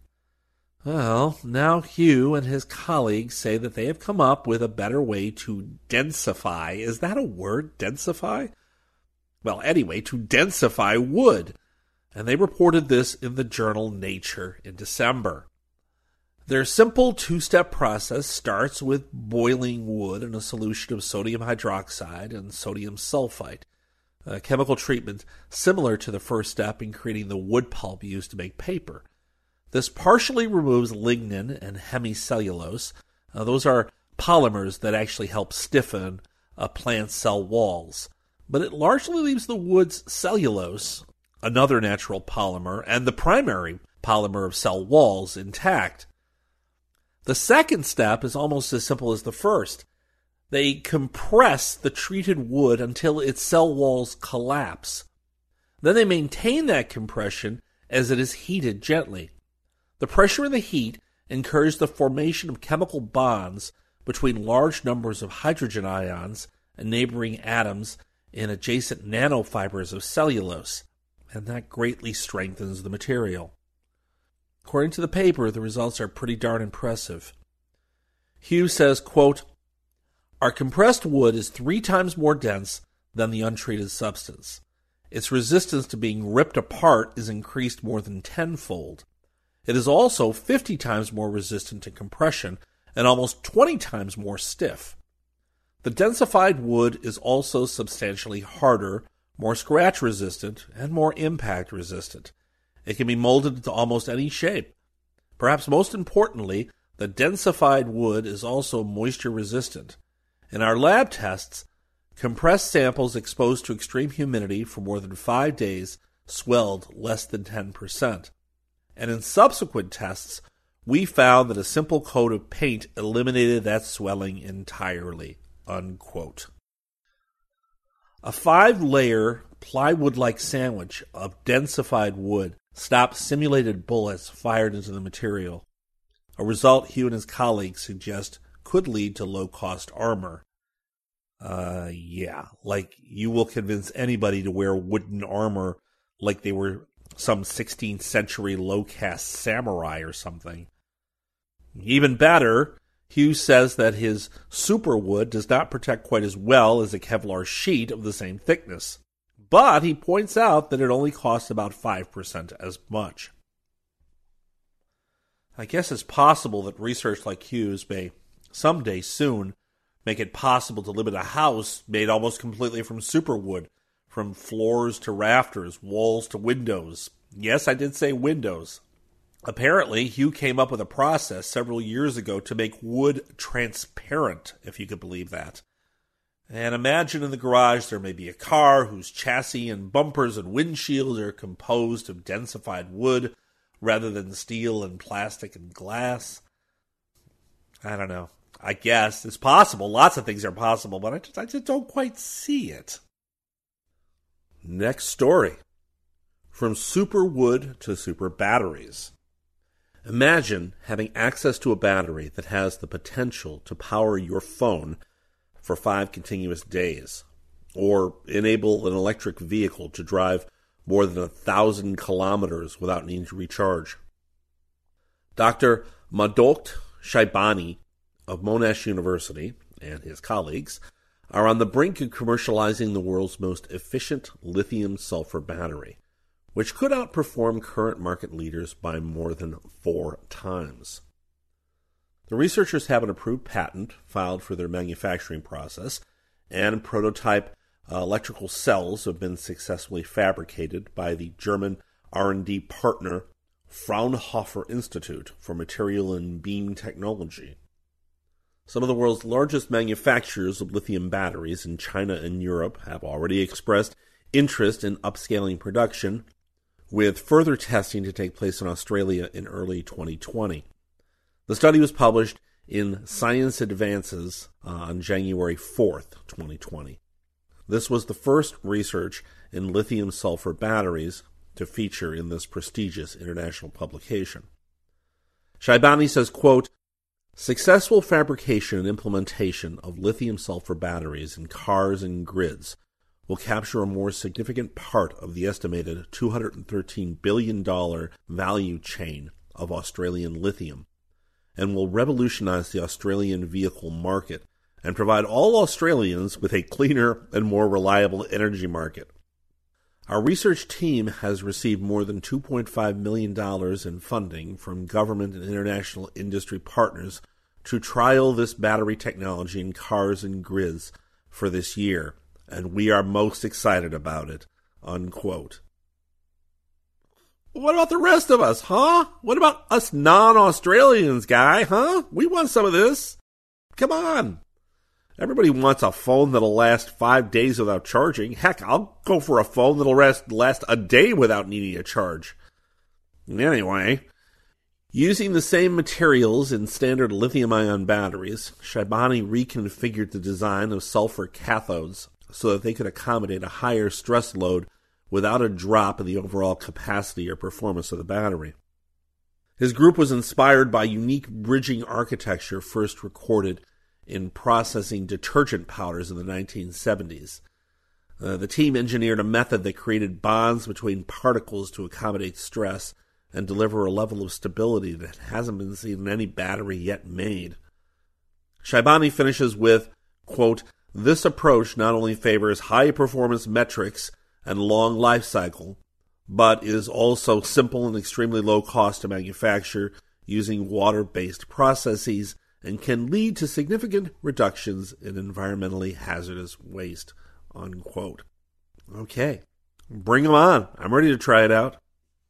Well, now Hugh and his colleagues say that they have come up with a better way to densify. Is that a word, densify? Well, anyway, to densify wood. And they reported this in the journal Nature in December. Their simple two-step process starts with boiling wood in a solution of sodium hydroxide and sodium sulfite, a chemical treatment similar to the first step in creating the wood pulp used to make paper. This partially removes lignin and hemicellulose. Uh, those are polymers that actually help stiffen a plant's cell walls. But it largely leaves the wood's cellulose, another natural polymer, and the primary polymer of cell walls intact. The second step is almost as simple as the first. They compress the treated wood until its cell walls collapse. Then they maintain that compression as it is heated gently. The pressure and the heat encourage the formation of chemical bonds between large numbers of hydrogen ions and neighboring atoms in adjacent nanofibers of cellulose, and that greatly strengthens the material. According to the paper, the results are pretty darn impressive. Hugh says, quote, "Our compressed wood is three times more dense than the untreated substance. Its resistance to being ripped apart is increased more than tenfold. It is also fifty times more resistant to compression and almost twenty times more stiff. The densified wood is also substantially harder, more scratch-resistant, and more impact-resistant. It can be molded into almost any shape. Perhaps most importantly, the densified wood is also moisture-resistant. In our lab tests, compressed samples exposed to extreme humidity for more than five days swelled less than ten percent. And in subsequent tests, we found that a simple coat of paint eliminated that swelling entirely." Unquote. A five-layer plywood-like sandwich of densified wood stopped simulated bullets fired into the material, a result Hugh and his colleagues suggest could lead to low-cost armor. Uh, yeah, like you will convince anybody to wear wooden armor like they were some sixteenth century low-caste samurai or something. Even better, Hughes says that his superwood does not protect quite as well as a Kevlar sheet of the same thickness, but he points out that it only costs about five percent as much. I guess it's possible that research like Hughes may someday soon make it possible to live in a house made almost completely from superwood, from floors to rafters, walls to windows. Yes, I did say windows. Apparently, Hugh came up with a process several years ago to make wood transparent, if you could believe that. And imagine in the garage there may be a car whose chassis and bumpers and windshields are composed of densified wood rather than steel and plastic and glass. I don't know. I guess it's possible. Lots of things are possible, but I just, I just don't quite see it. Next story. From super wood to super batteries. Imagine having access to a battery that has the potential to power your phone for five continuous days, or enable an electric vehicle to drive more than a thousand kilometers without needing to recharge. Doctor Madhok Shaibani of Monash University and his colleagues are on the brink of commercializing the world's most efficient lithium-sulfur battery, which could outperform current market leaders by more than four times. The researchers have an approved patent filed for their manufacturing process, and prototype uh, electrical cells have been successfully fabricated by the German R and D partner Fraunhofer Institute for Material and Beam Technology. Some of the world's largest manufacturers of lithium batteries in China and Europe have already expressed interest in upscaling production, with further testing to take place in Australia in early twenty twenty. The study was published in Science Advances uh, on January fourth, twenty twenty. This was the first research in lithium-sulfur batteries to feature in this prestigious international publication. Shaibani says, quote, "Successful fabrication and implementation of lithium-sulfur batteries in cars and grids will capture a more significant part of the estimated two hundred thirteen billion dollars value chain of Australian lithium, and will revolutionize the Australian vehicle market and provide all Australians with a cleaner and more reliable energy market. Our research team has received more than two point five million dollars in funding from government and international industry partners to trial this battery technology in cars and grids for this year, and we are most excited about it," unquote. What about the rest of us, huh? What about us non-Australians, guy, huh? We want some of this. Come on. Everybody wants a phone that'll last five days without charging. Heck, I'll go for a phone that'll last, last a day without needing a charge. Anyway, using the same materials in standard lithium-ion batteries, Shaibani reconfigured the design of sulfur cathodes so that they could accommodate a higher stress load without a drop in the overall capacity or performance of the battery. His group was inspired by unique bridging architecture first recorded in processing detergent powders in the nineteen seventies. Uh, the team engineered a method that created bonds between particles to accommodate stress and deliver a level of stability that hasn't been seen in any battery yet made. Shaibani finishes with, quote, "This approach not only favors high-performance metrics and long life cycle, but is also simple and extremely low cost to manufacture using water-based processes and can lead to significant reductions in environmentally hazardous waste," unquote. Okay, bring them on. I'm ready to try it out.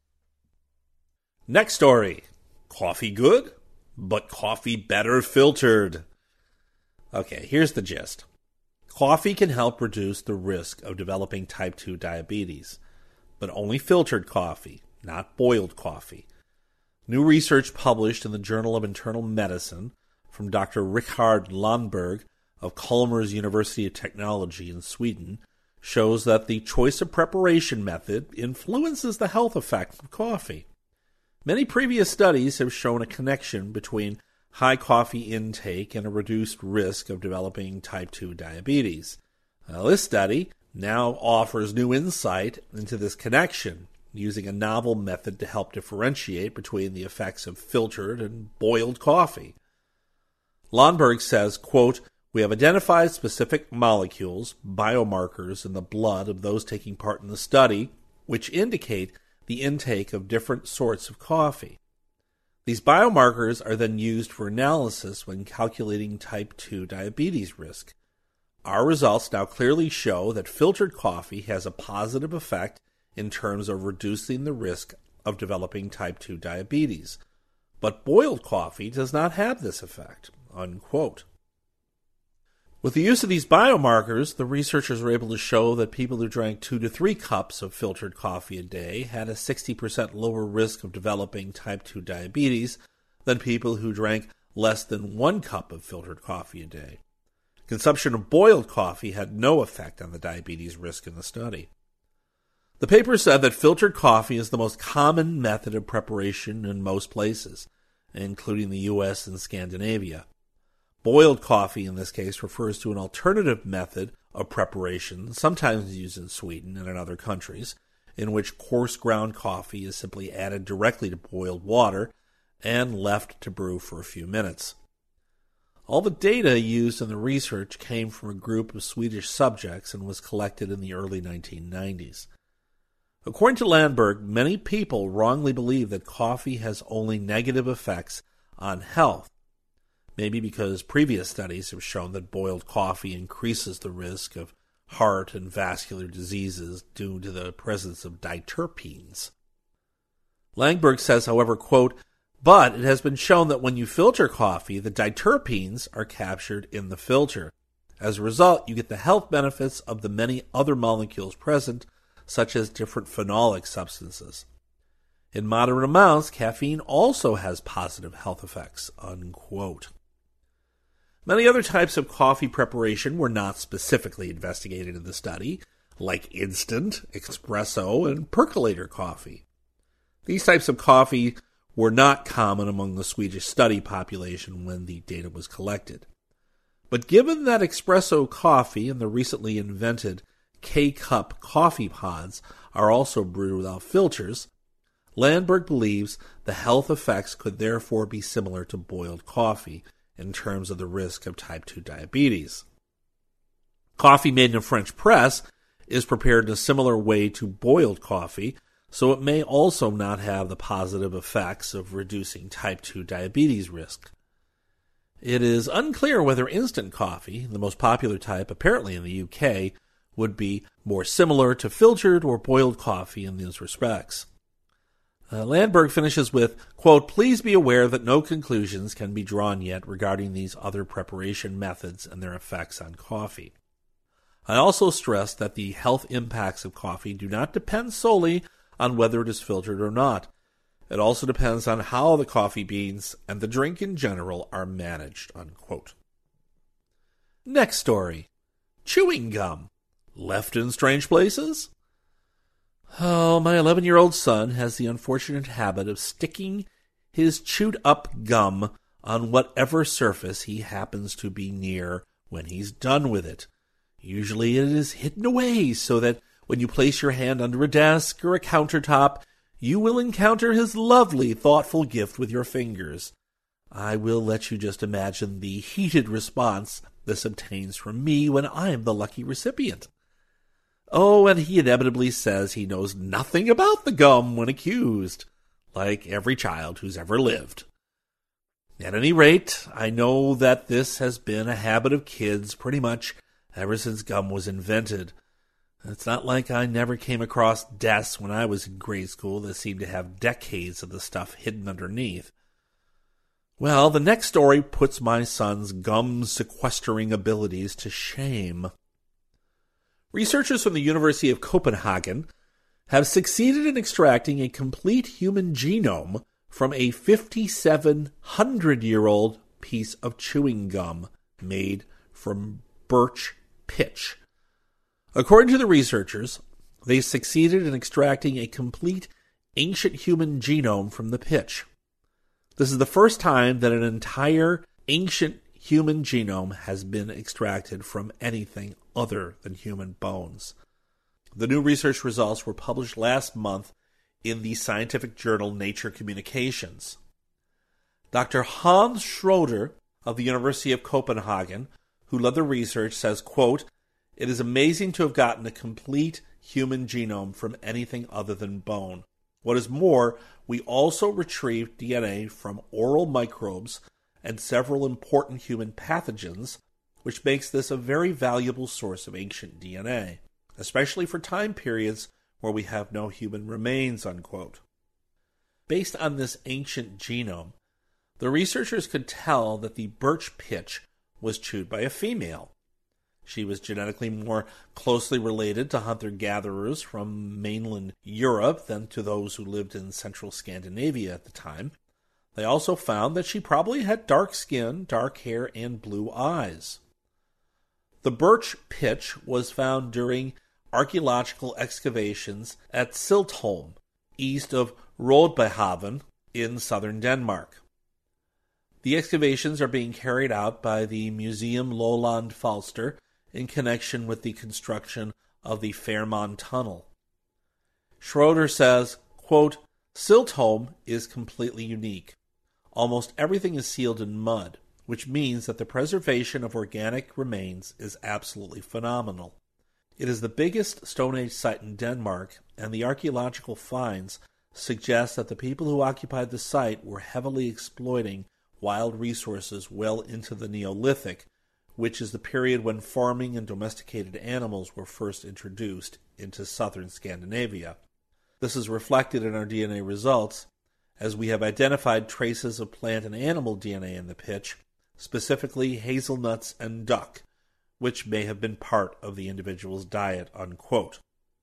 Next story. Coffee good, but coffee better filtered. Okay, here's the gist. Coffee can help reduce the risk of developing type two diabetes, but only filtered coffee, not boiled coffee. New research published in the Journal of Internal Medicine from Doctor Richard Lundberg of Chalmers University of Technology in Sweden shows that the choice of preparation method influences the health effect of coffee. Many previous studies have shown a connection between high coffee intake and a reduced risk of developing type two diabetes. Now, this study now offers new insight into this connection, using a novel method to help differentiate between the effects of filtered and boiled coffee. Lundberg says, quote, "We have identified specific molecules, biomarkers in the blood of those taking part in the study, which indicate the intake of different sorts of coffee. These biomarkers are then used for analysis when calculating type two diabetes risk. Our results now clearly show that filtered coffee has a positive effect in terms of reducing the risk of developing type two diabetes. But boiled coffee does not have this effect." Unquote. With the use of these biomarkers, the researchers were able to show that people who drank two to three cups of filtered coffee a day had a sixty percent lower risk of developing type two diabetes than people who drank less than one cup of filtered coffee a day. Consumption of boiled coffee had no effect on the diabetes risk in the study. The paper said that filtered coffee is the most common method of preparation in most places, including the U S and Scandinavia. Boiled coffee, in this case, refers to an alternative method of preparation, sometimes used in Sweden and in other countries, in which coarse ground coffee is simply added directly to boiled water and left to brew for a few minutes. All the data used in the research came from a group of Swedish subjects and was collected in the early nineteen nineties. According to Landberg, many people wrongly believe that coffee has only negative effects on health, maybe because previous studies have shown that boiled coffee increases the risk of heart and vascular diseases due to the presence of diterpenes. Landberg says, however, quote, "But it has been shown that when you filter coffee, the diterpenes are captured in the filter. As a result, you get the health benefits of the many other molecules present, such as different phenolic substances. In moderate amounts, caffeine also has positive health effects." Unquote. Many other types of coffee preparation were not specifically investigated in the study, like instant, espresso, and percolator coffee. These types of coffee were not common among the Swedish study population when the data was collected. But given that espresso coffee and the recently invented K-cup coffee pods are also brewed without filters, Landberg believes the health effects could therefore be similar to boiled coffee in terms of the risk of type two diabetes. Coffee made in a French press is prepared in a similar way to boiled coffee, so it may also not have the positive effects of reducing type two diabetes risk. It is unclear whether instant coffee, the most popular type apparently in the U K, would be more similar to filtered or boiled coffee in these respects. Uh, Landberg finishes with, quote, "Please be aware that no conclusions can be drawn yet regarding these other preparation methods and their effects on coffee. I also stress that the health impacts of coffee do not depend solely on whether it is filtered or not. It also depends on how the coffee beans and the drink in general are managed." Unquote. Next story. Chewing gum. Left in strange places? Oh, my eleven-year-old son has the unfortunate habit of sticking his chewed-up gum on whatever surface he happens to be near when he's done with it. Usually it is hidden away so that when you place your hand under a desk or a countertop, you will encounter his lovely, thoughtful gift with your fingers. I will let you just imagine the heated response this obtains from me when I am the lucky recipient. Oh, and he inevitably says he knows nothing about the gum when accused, like every child who's ever lived. At any rate, I know that this has been a habit of kids pretty much ever since gum was invented. It's not like I never came across desks when I was in grade school that seemed to have decades of the stuff hidden underneath. Well, the next story puts my son's gum-sequestering abilities to shame. Researchers from the University of Copenhagen have succeeded in extracting a complete human genome from a fifty-seven hundred year old piece of chewing gum made from birch pitch. According to the researchers, they succeeded in extracting a complete ancient human genome from the pitch. This is the first time that an entire ancient human genome has been extracted from anything other than human bones. The new research results were published last month in the scientific journal Nature Communications. Doctor Hans Schroeder, of the University of Copenhagen, who led the research, says, quote, "It is amazing to have gotten a complete human genome from anything other than bone. What is more, we also retrieved D N A from oral microbes and several important human pathogens, which makes this a very valuable source of ancient D N A, especially for time periods where we have no human remains," unquote. Based on this ancient genome, the researchers could tell that the birch pitch was chewed by a female. She was genetically more closely related to hunter-gatherers from mainland Europe than to those who lived in central Scandinavia at the time. They also found that she probably had dark skin, dark hair, and blue eyes. The birch pitch was found during archaeological excavations at Siltholm, east of Rødbyhavn in southern Denmark. The excavations are being carried out by the Museum Lolland Falster in connection with the construction of the Fehmarn Tunnel. Schroeder says, quote, "Siltholm is completely unique. Almost everything is sealed in mud, which means that the preservation of organic remains is absolutely phenomenal. It is the biggest Stone Age site in Denmark, and the archaeological finds suggest that the people who occupied the site were heavily exploiting wild resources well into the Neolithic, which is the period when farming and domesticated animals were first introduced into southern Scandinavia. This is reflected in our D N A results, as we have identified traces of plant and animal D N A in the pitch, specifically hazelnuts and duck, which may have been part of the individual's diet," unquote.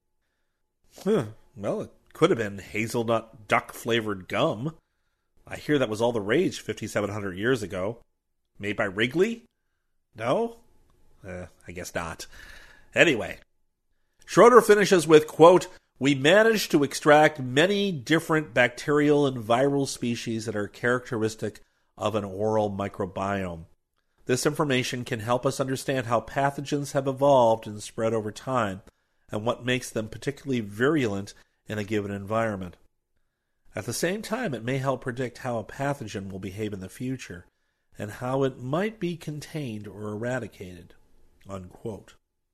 Huh. Well, it could have been hazelnut duck-flavored gum. I hear that was all the rage fifty-seven hundred years ago. Made by Wrigley? No? Uh, I guess not. Anyway, Schroeder finishes with, quote, "We managed to extract many different bacterial and viral species that are characteristic of an oral microbiome. This information can help us understand how pathogens have evolved and spread over time, and what makes them particularly virulent in a given environment. At the same time, it may help predict how a pathogen will behave in the future, and how it might be contained or eradicated," unquote.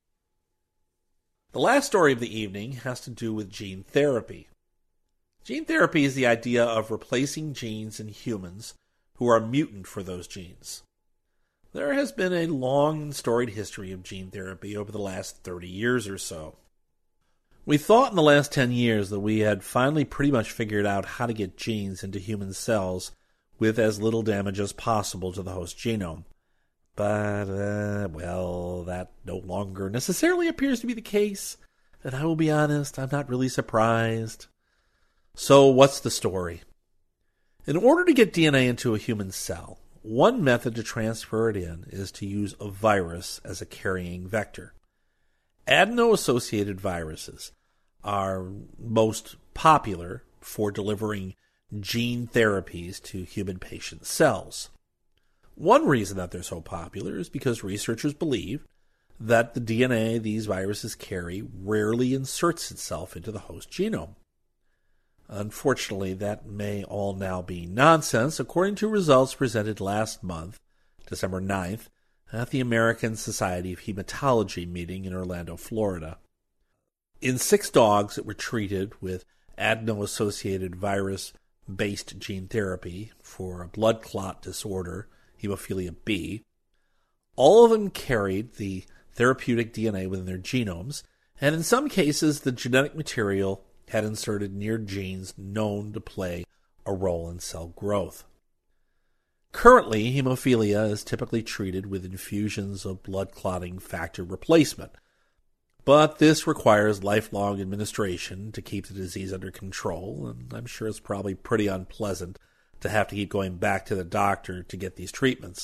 The last story of the evening has to do with gene therapy. Gene therapy is the idea of replacing genes in humans who are mutant for those genes. There has been a long and storied history of gene therapy over the last thirty years or so. We thought in the last ten years that we had finally pretty much figured out how to get genes into human cells with as little damage as possible to the host genome. But, uh, well, that no longer necessarily appears to be the case. And I will be honest, I'm not really surprised. So, what's the story? In order to get D N A into a human cell, one method to transfer it in is to use a virus as a carrying vector. Adeno-associated viruses are most popular for delivering gene therapies to human patient cells. One reason that they're so popular is because researchers believe that the D N A these viruses carry rarely inserts itself into the host genome. Unfortunately, that may all now be nonsense, according to results presented last month, December ninth, at the American Society of Hematology meeting in Orlando, Florida. In six dogs that were treated with adeno-associated virus-based gene therapy for a blood clot disorder, hemophilia B, all of them carried the therapeutic D N A within their genomes, and in some cases the genetic material had inserted near genes known to play a role in cell growth. Currently, hemophilia is typically treated with infusions of blood clotting factor replacement, but this requires lifelong administration to keep the disease under control, and I'm sure it's probably pretty unpleasant to have to keep going back to the doctor to get these treatments.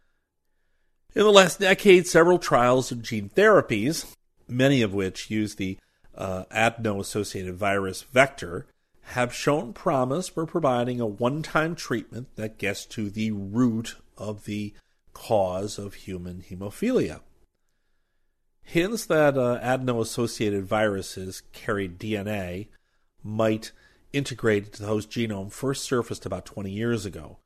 In the last decade, several trials of gene therapies, many of which use the uh, adeno-associated virus vector, have shown promise for providing a one-time treatment that gets to the root of the cause of human hemophilia. Hints that uh, adeno-associated viruses carry D N A might integrate into the host genome first surfaced about twenty years ago,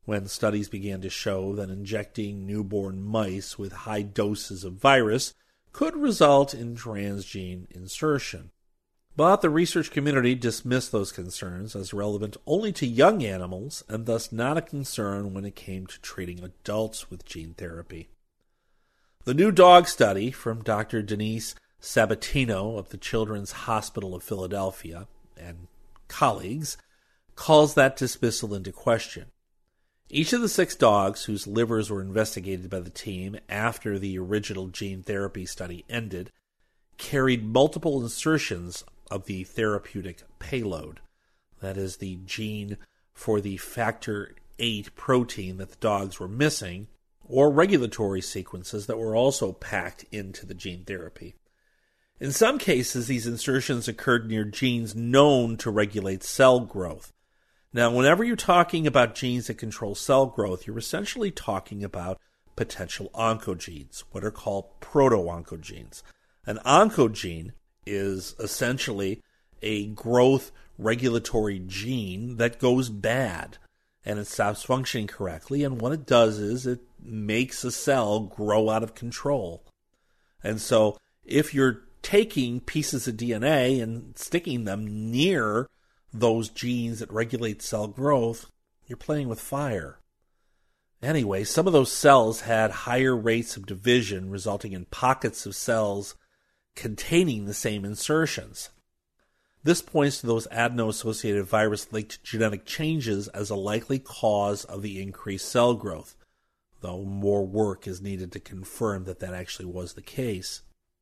when studies began to show that injecting newborn mice with high doses of virus could result in transgene insertion. But the research community dismissed those concerns as relevant only to young animals and thus not a concern when it came to treating adults with gene therapy. The new dog study from Doctor Denise Sabatino of the Children's Hospital of Philadelphia and colleagues calls that dismissal into question. Each of the six dogs whose livers were investigated by the team after the original gene therapy study ended carried multiple insertions of the therapeutic payload. That is the gene for the factor eight protein that the dogs were missing, or regulatory sequences that were also packed into the gene therapy. In some cases, these insertions occurred near genes known to regulate cell growth. Now, whenever you're talking about genes that control cell growth, you're essentially talking about potential oncogenes, what are called proto-oncogenes. An oncogene is essentially a growth regulatory gene that goes bad and it stops functioning correctly, and what it does is it makes a cell grow out of control. And so if you're taking pieces of D N A and sticking them near those genes that regulate cell growth, you're playing with fire. Anyway, some of those cells had higher rates of division, resulting in pockets of cells containing the same insertions. This points to those adeno-associated virus-linked genetic changes as a likely cause of the increased cell growth, though more work is needed to confirm that that actually was the case.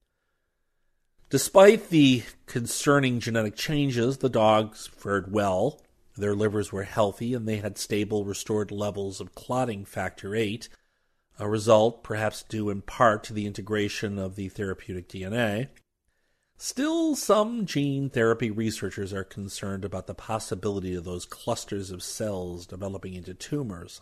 Despite the concerning genetic changes, the dogs fared well. Their livers were healthy and they had stable, restored levels of clotting factor eight, a result perhaps due in part to the integration of the therapeutic D N A. Still, some gene therapy researchers are concerned about the possibility of those clusters of cells developing into tumors.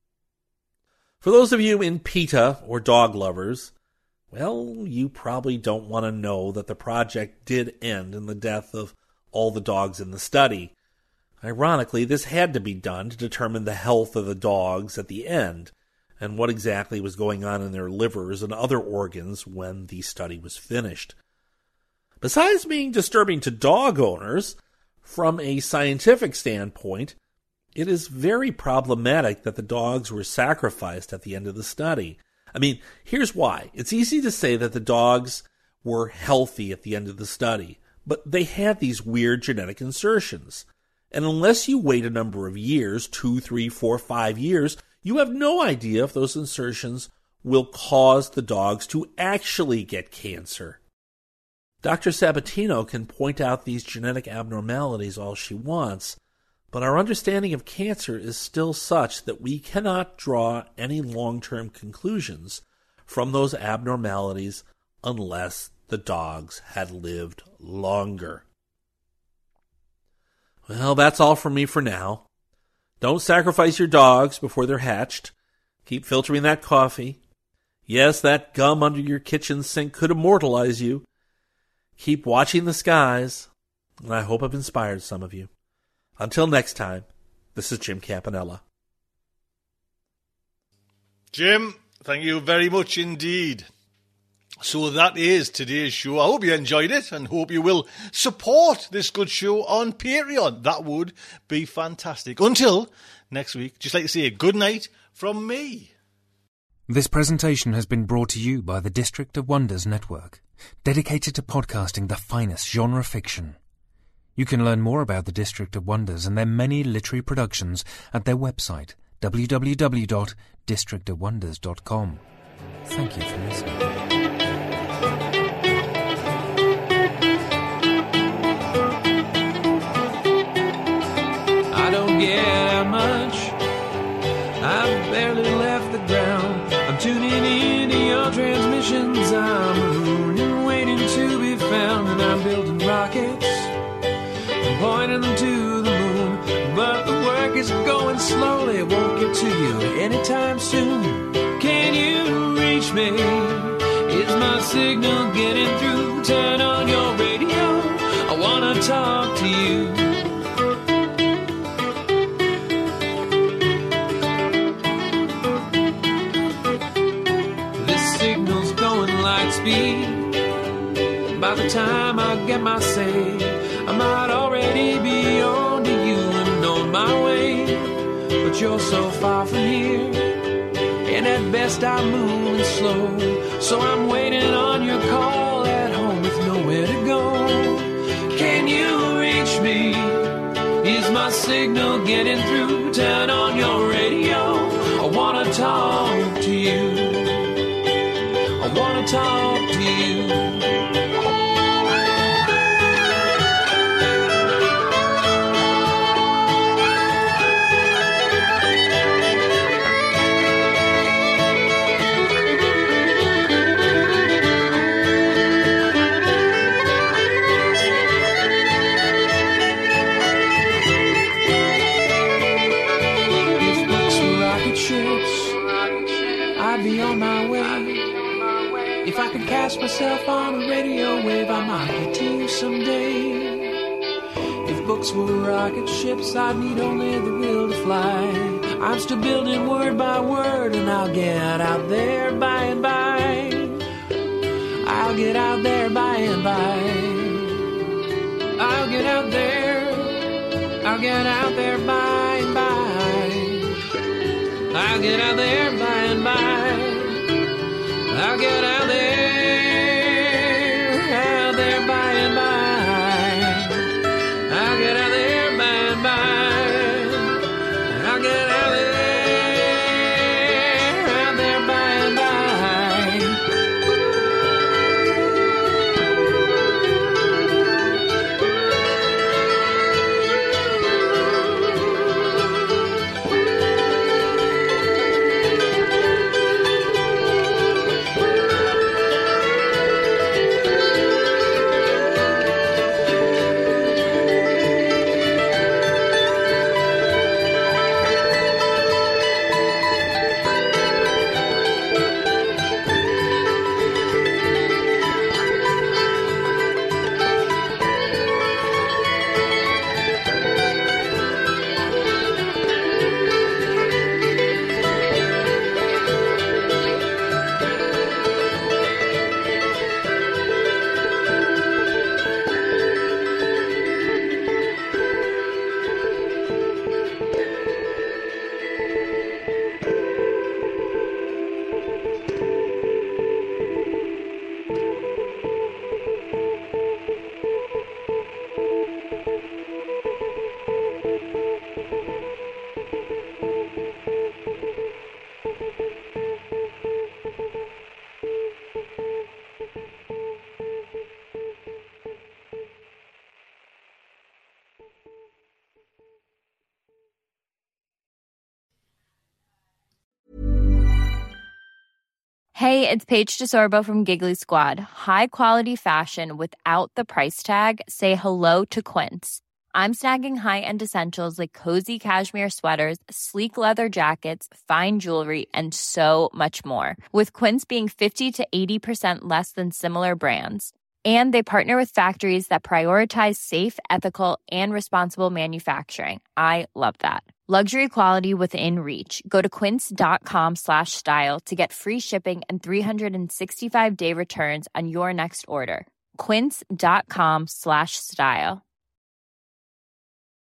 For those of you in PETA or dog lovers, well, you probably don't want to know that the project did end in the death of all the dogs in the study. Ironically, this had to be done to determine the health of the dogs at the end, and what exactly was going on in their livers and other organs when the study was finished. Besides being disturbing to dog owners, from a scientific standpoint, it is very problematic that the dogs were sacrificed at the end of the study. I mean, here's why. It's easy to say that the dogs were healthy at the end of the study, but they had these weird genetic insertions. And unless you wait a number of years, two, three, four, five years, you have no idea if those insertions will cause the dogs to actually get cancer. Doctor Sabatino can point out these genetic abnormalities all she wants, but our understanding of cancer is still such that we cannot draw any long-term conclusions from those abnormalities unless the dogs had lived longer. Well, that's all from me for now. Don't sacrifice your dogs before they're hatched. Keep filtering that coffee. Yes, that gum under your kitchen sink could immortalize you. Keep watching the skies, and I hope I've inspired some of you. Until next time, this is Jim Campanella. Jim, thank you very much indeed. So that is today's show. I hope you enjoyed it and hope you will support this good show on Patreon. That would be fantastic. Until next week, just like to say good night from me. This presentation has been brought to you by the District of Wonders Network, dedicated to podcasting the finest genre fiction. You can learn more about the District of Wonders and their many literary productions at their website, w w w dot district of wonders dot com. Thank you for listening. I don't get out much. I've barely left the ground. I'm tuning into your transmissions. I'm a moon and waiting to be found. And I'm building rockets and pointing them to the moon. But the work is going slowly. It won't get to you anytime soon. Can you reach me? Is my signal getting through? Turn on your radio. I want to talk to you. by the time I get my say, I might already be on to you and on my way. But you're so far from here, and at best I'm moving slow. So I'm waiting on your call at home with nowhere to go. Can you reach me? Is my signal getting through? Turn on your radio. I wanna talk to you. I wanna talk to you. Be on my way. If I could cast myself on a radio wave, I might get to you someday. If books were rocket ships, I'd need only the will to fly. I'm still building word by word, and I'll get out there by and by. I'll get out there by and by. I'll get out there. I'll get out there by and by. I'll get out there by and by. I'll get out there, out there by and by. I'll get out there by and by. I'll get out there, out there by and by. Hey, it's Paige DeSorbo from Giggly Squad. High quality fashion without the price tag. Say hello to Quince. I'm snagging high-end essentials like cozy cashmere sweaters, sleek leather jackets, fine jewelry, and so much more. With Quince being fifty to eighty percent less than similar brands. And they partner with factories that prioritize safe, ethical, and responsible manufacturing. I love that. Luxury quality within reach. Go to quince.com slash style to get free shipping and three sixty-five day returns on your next order. Quince.com slash style.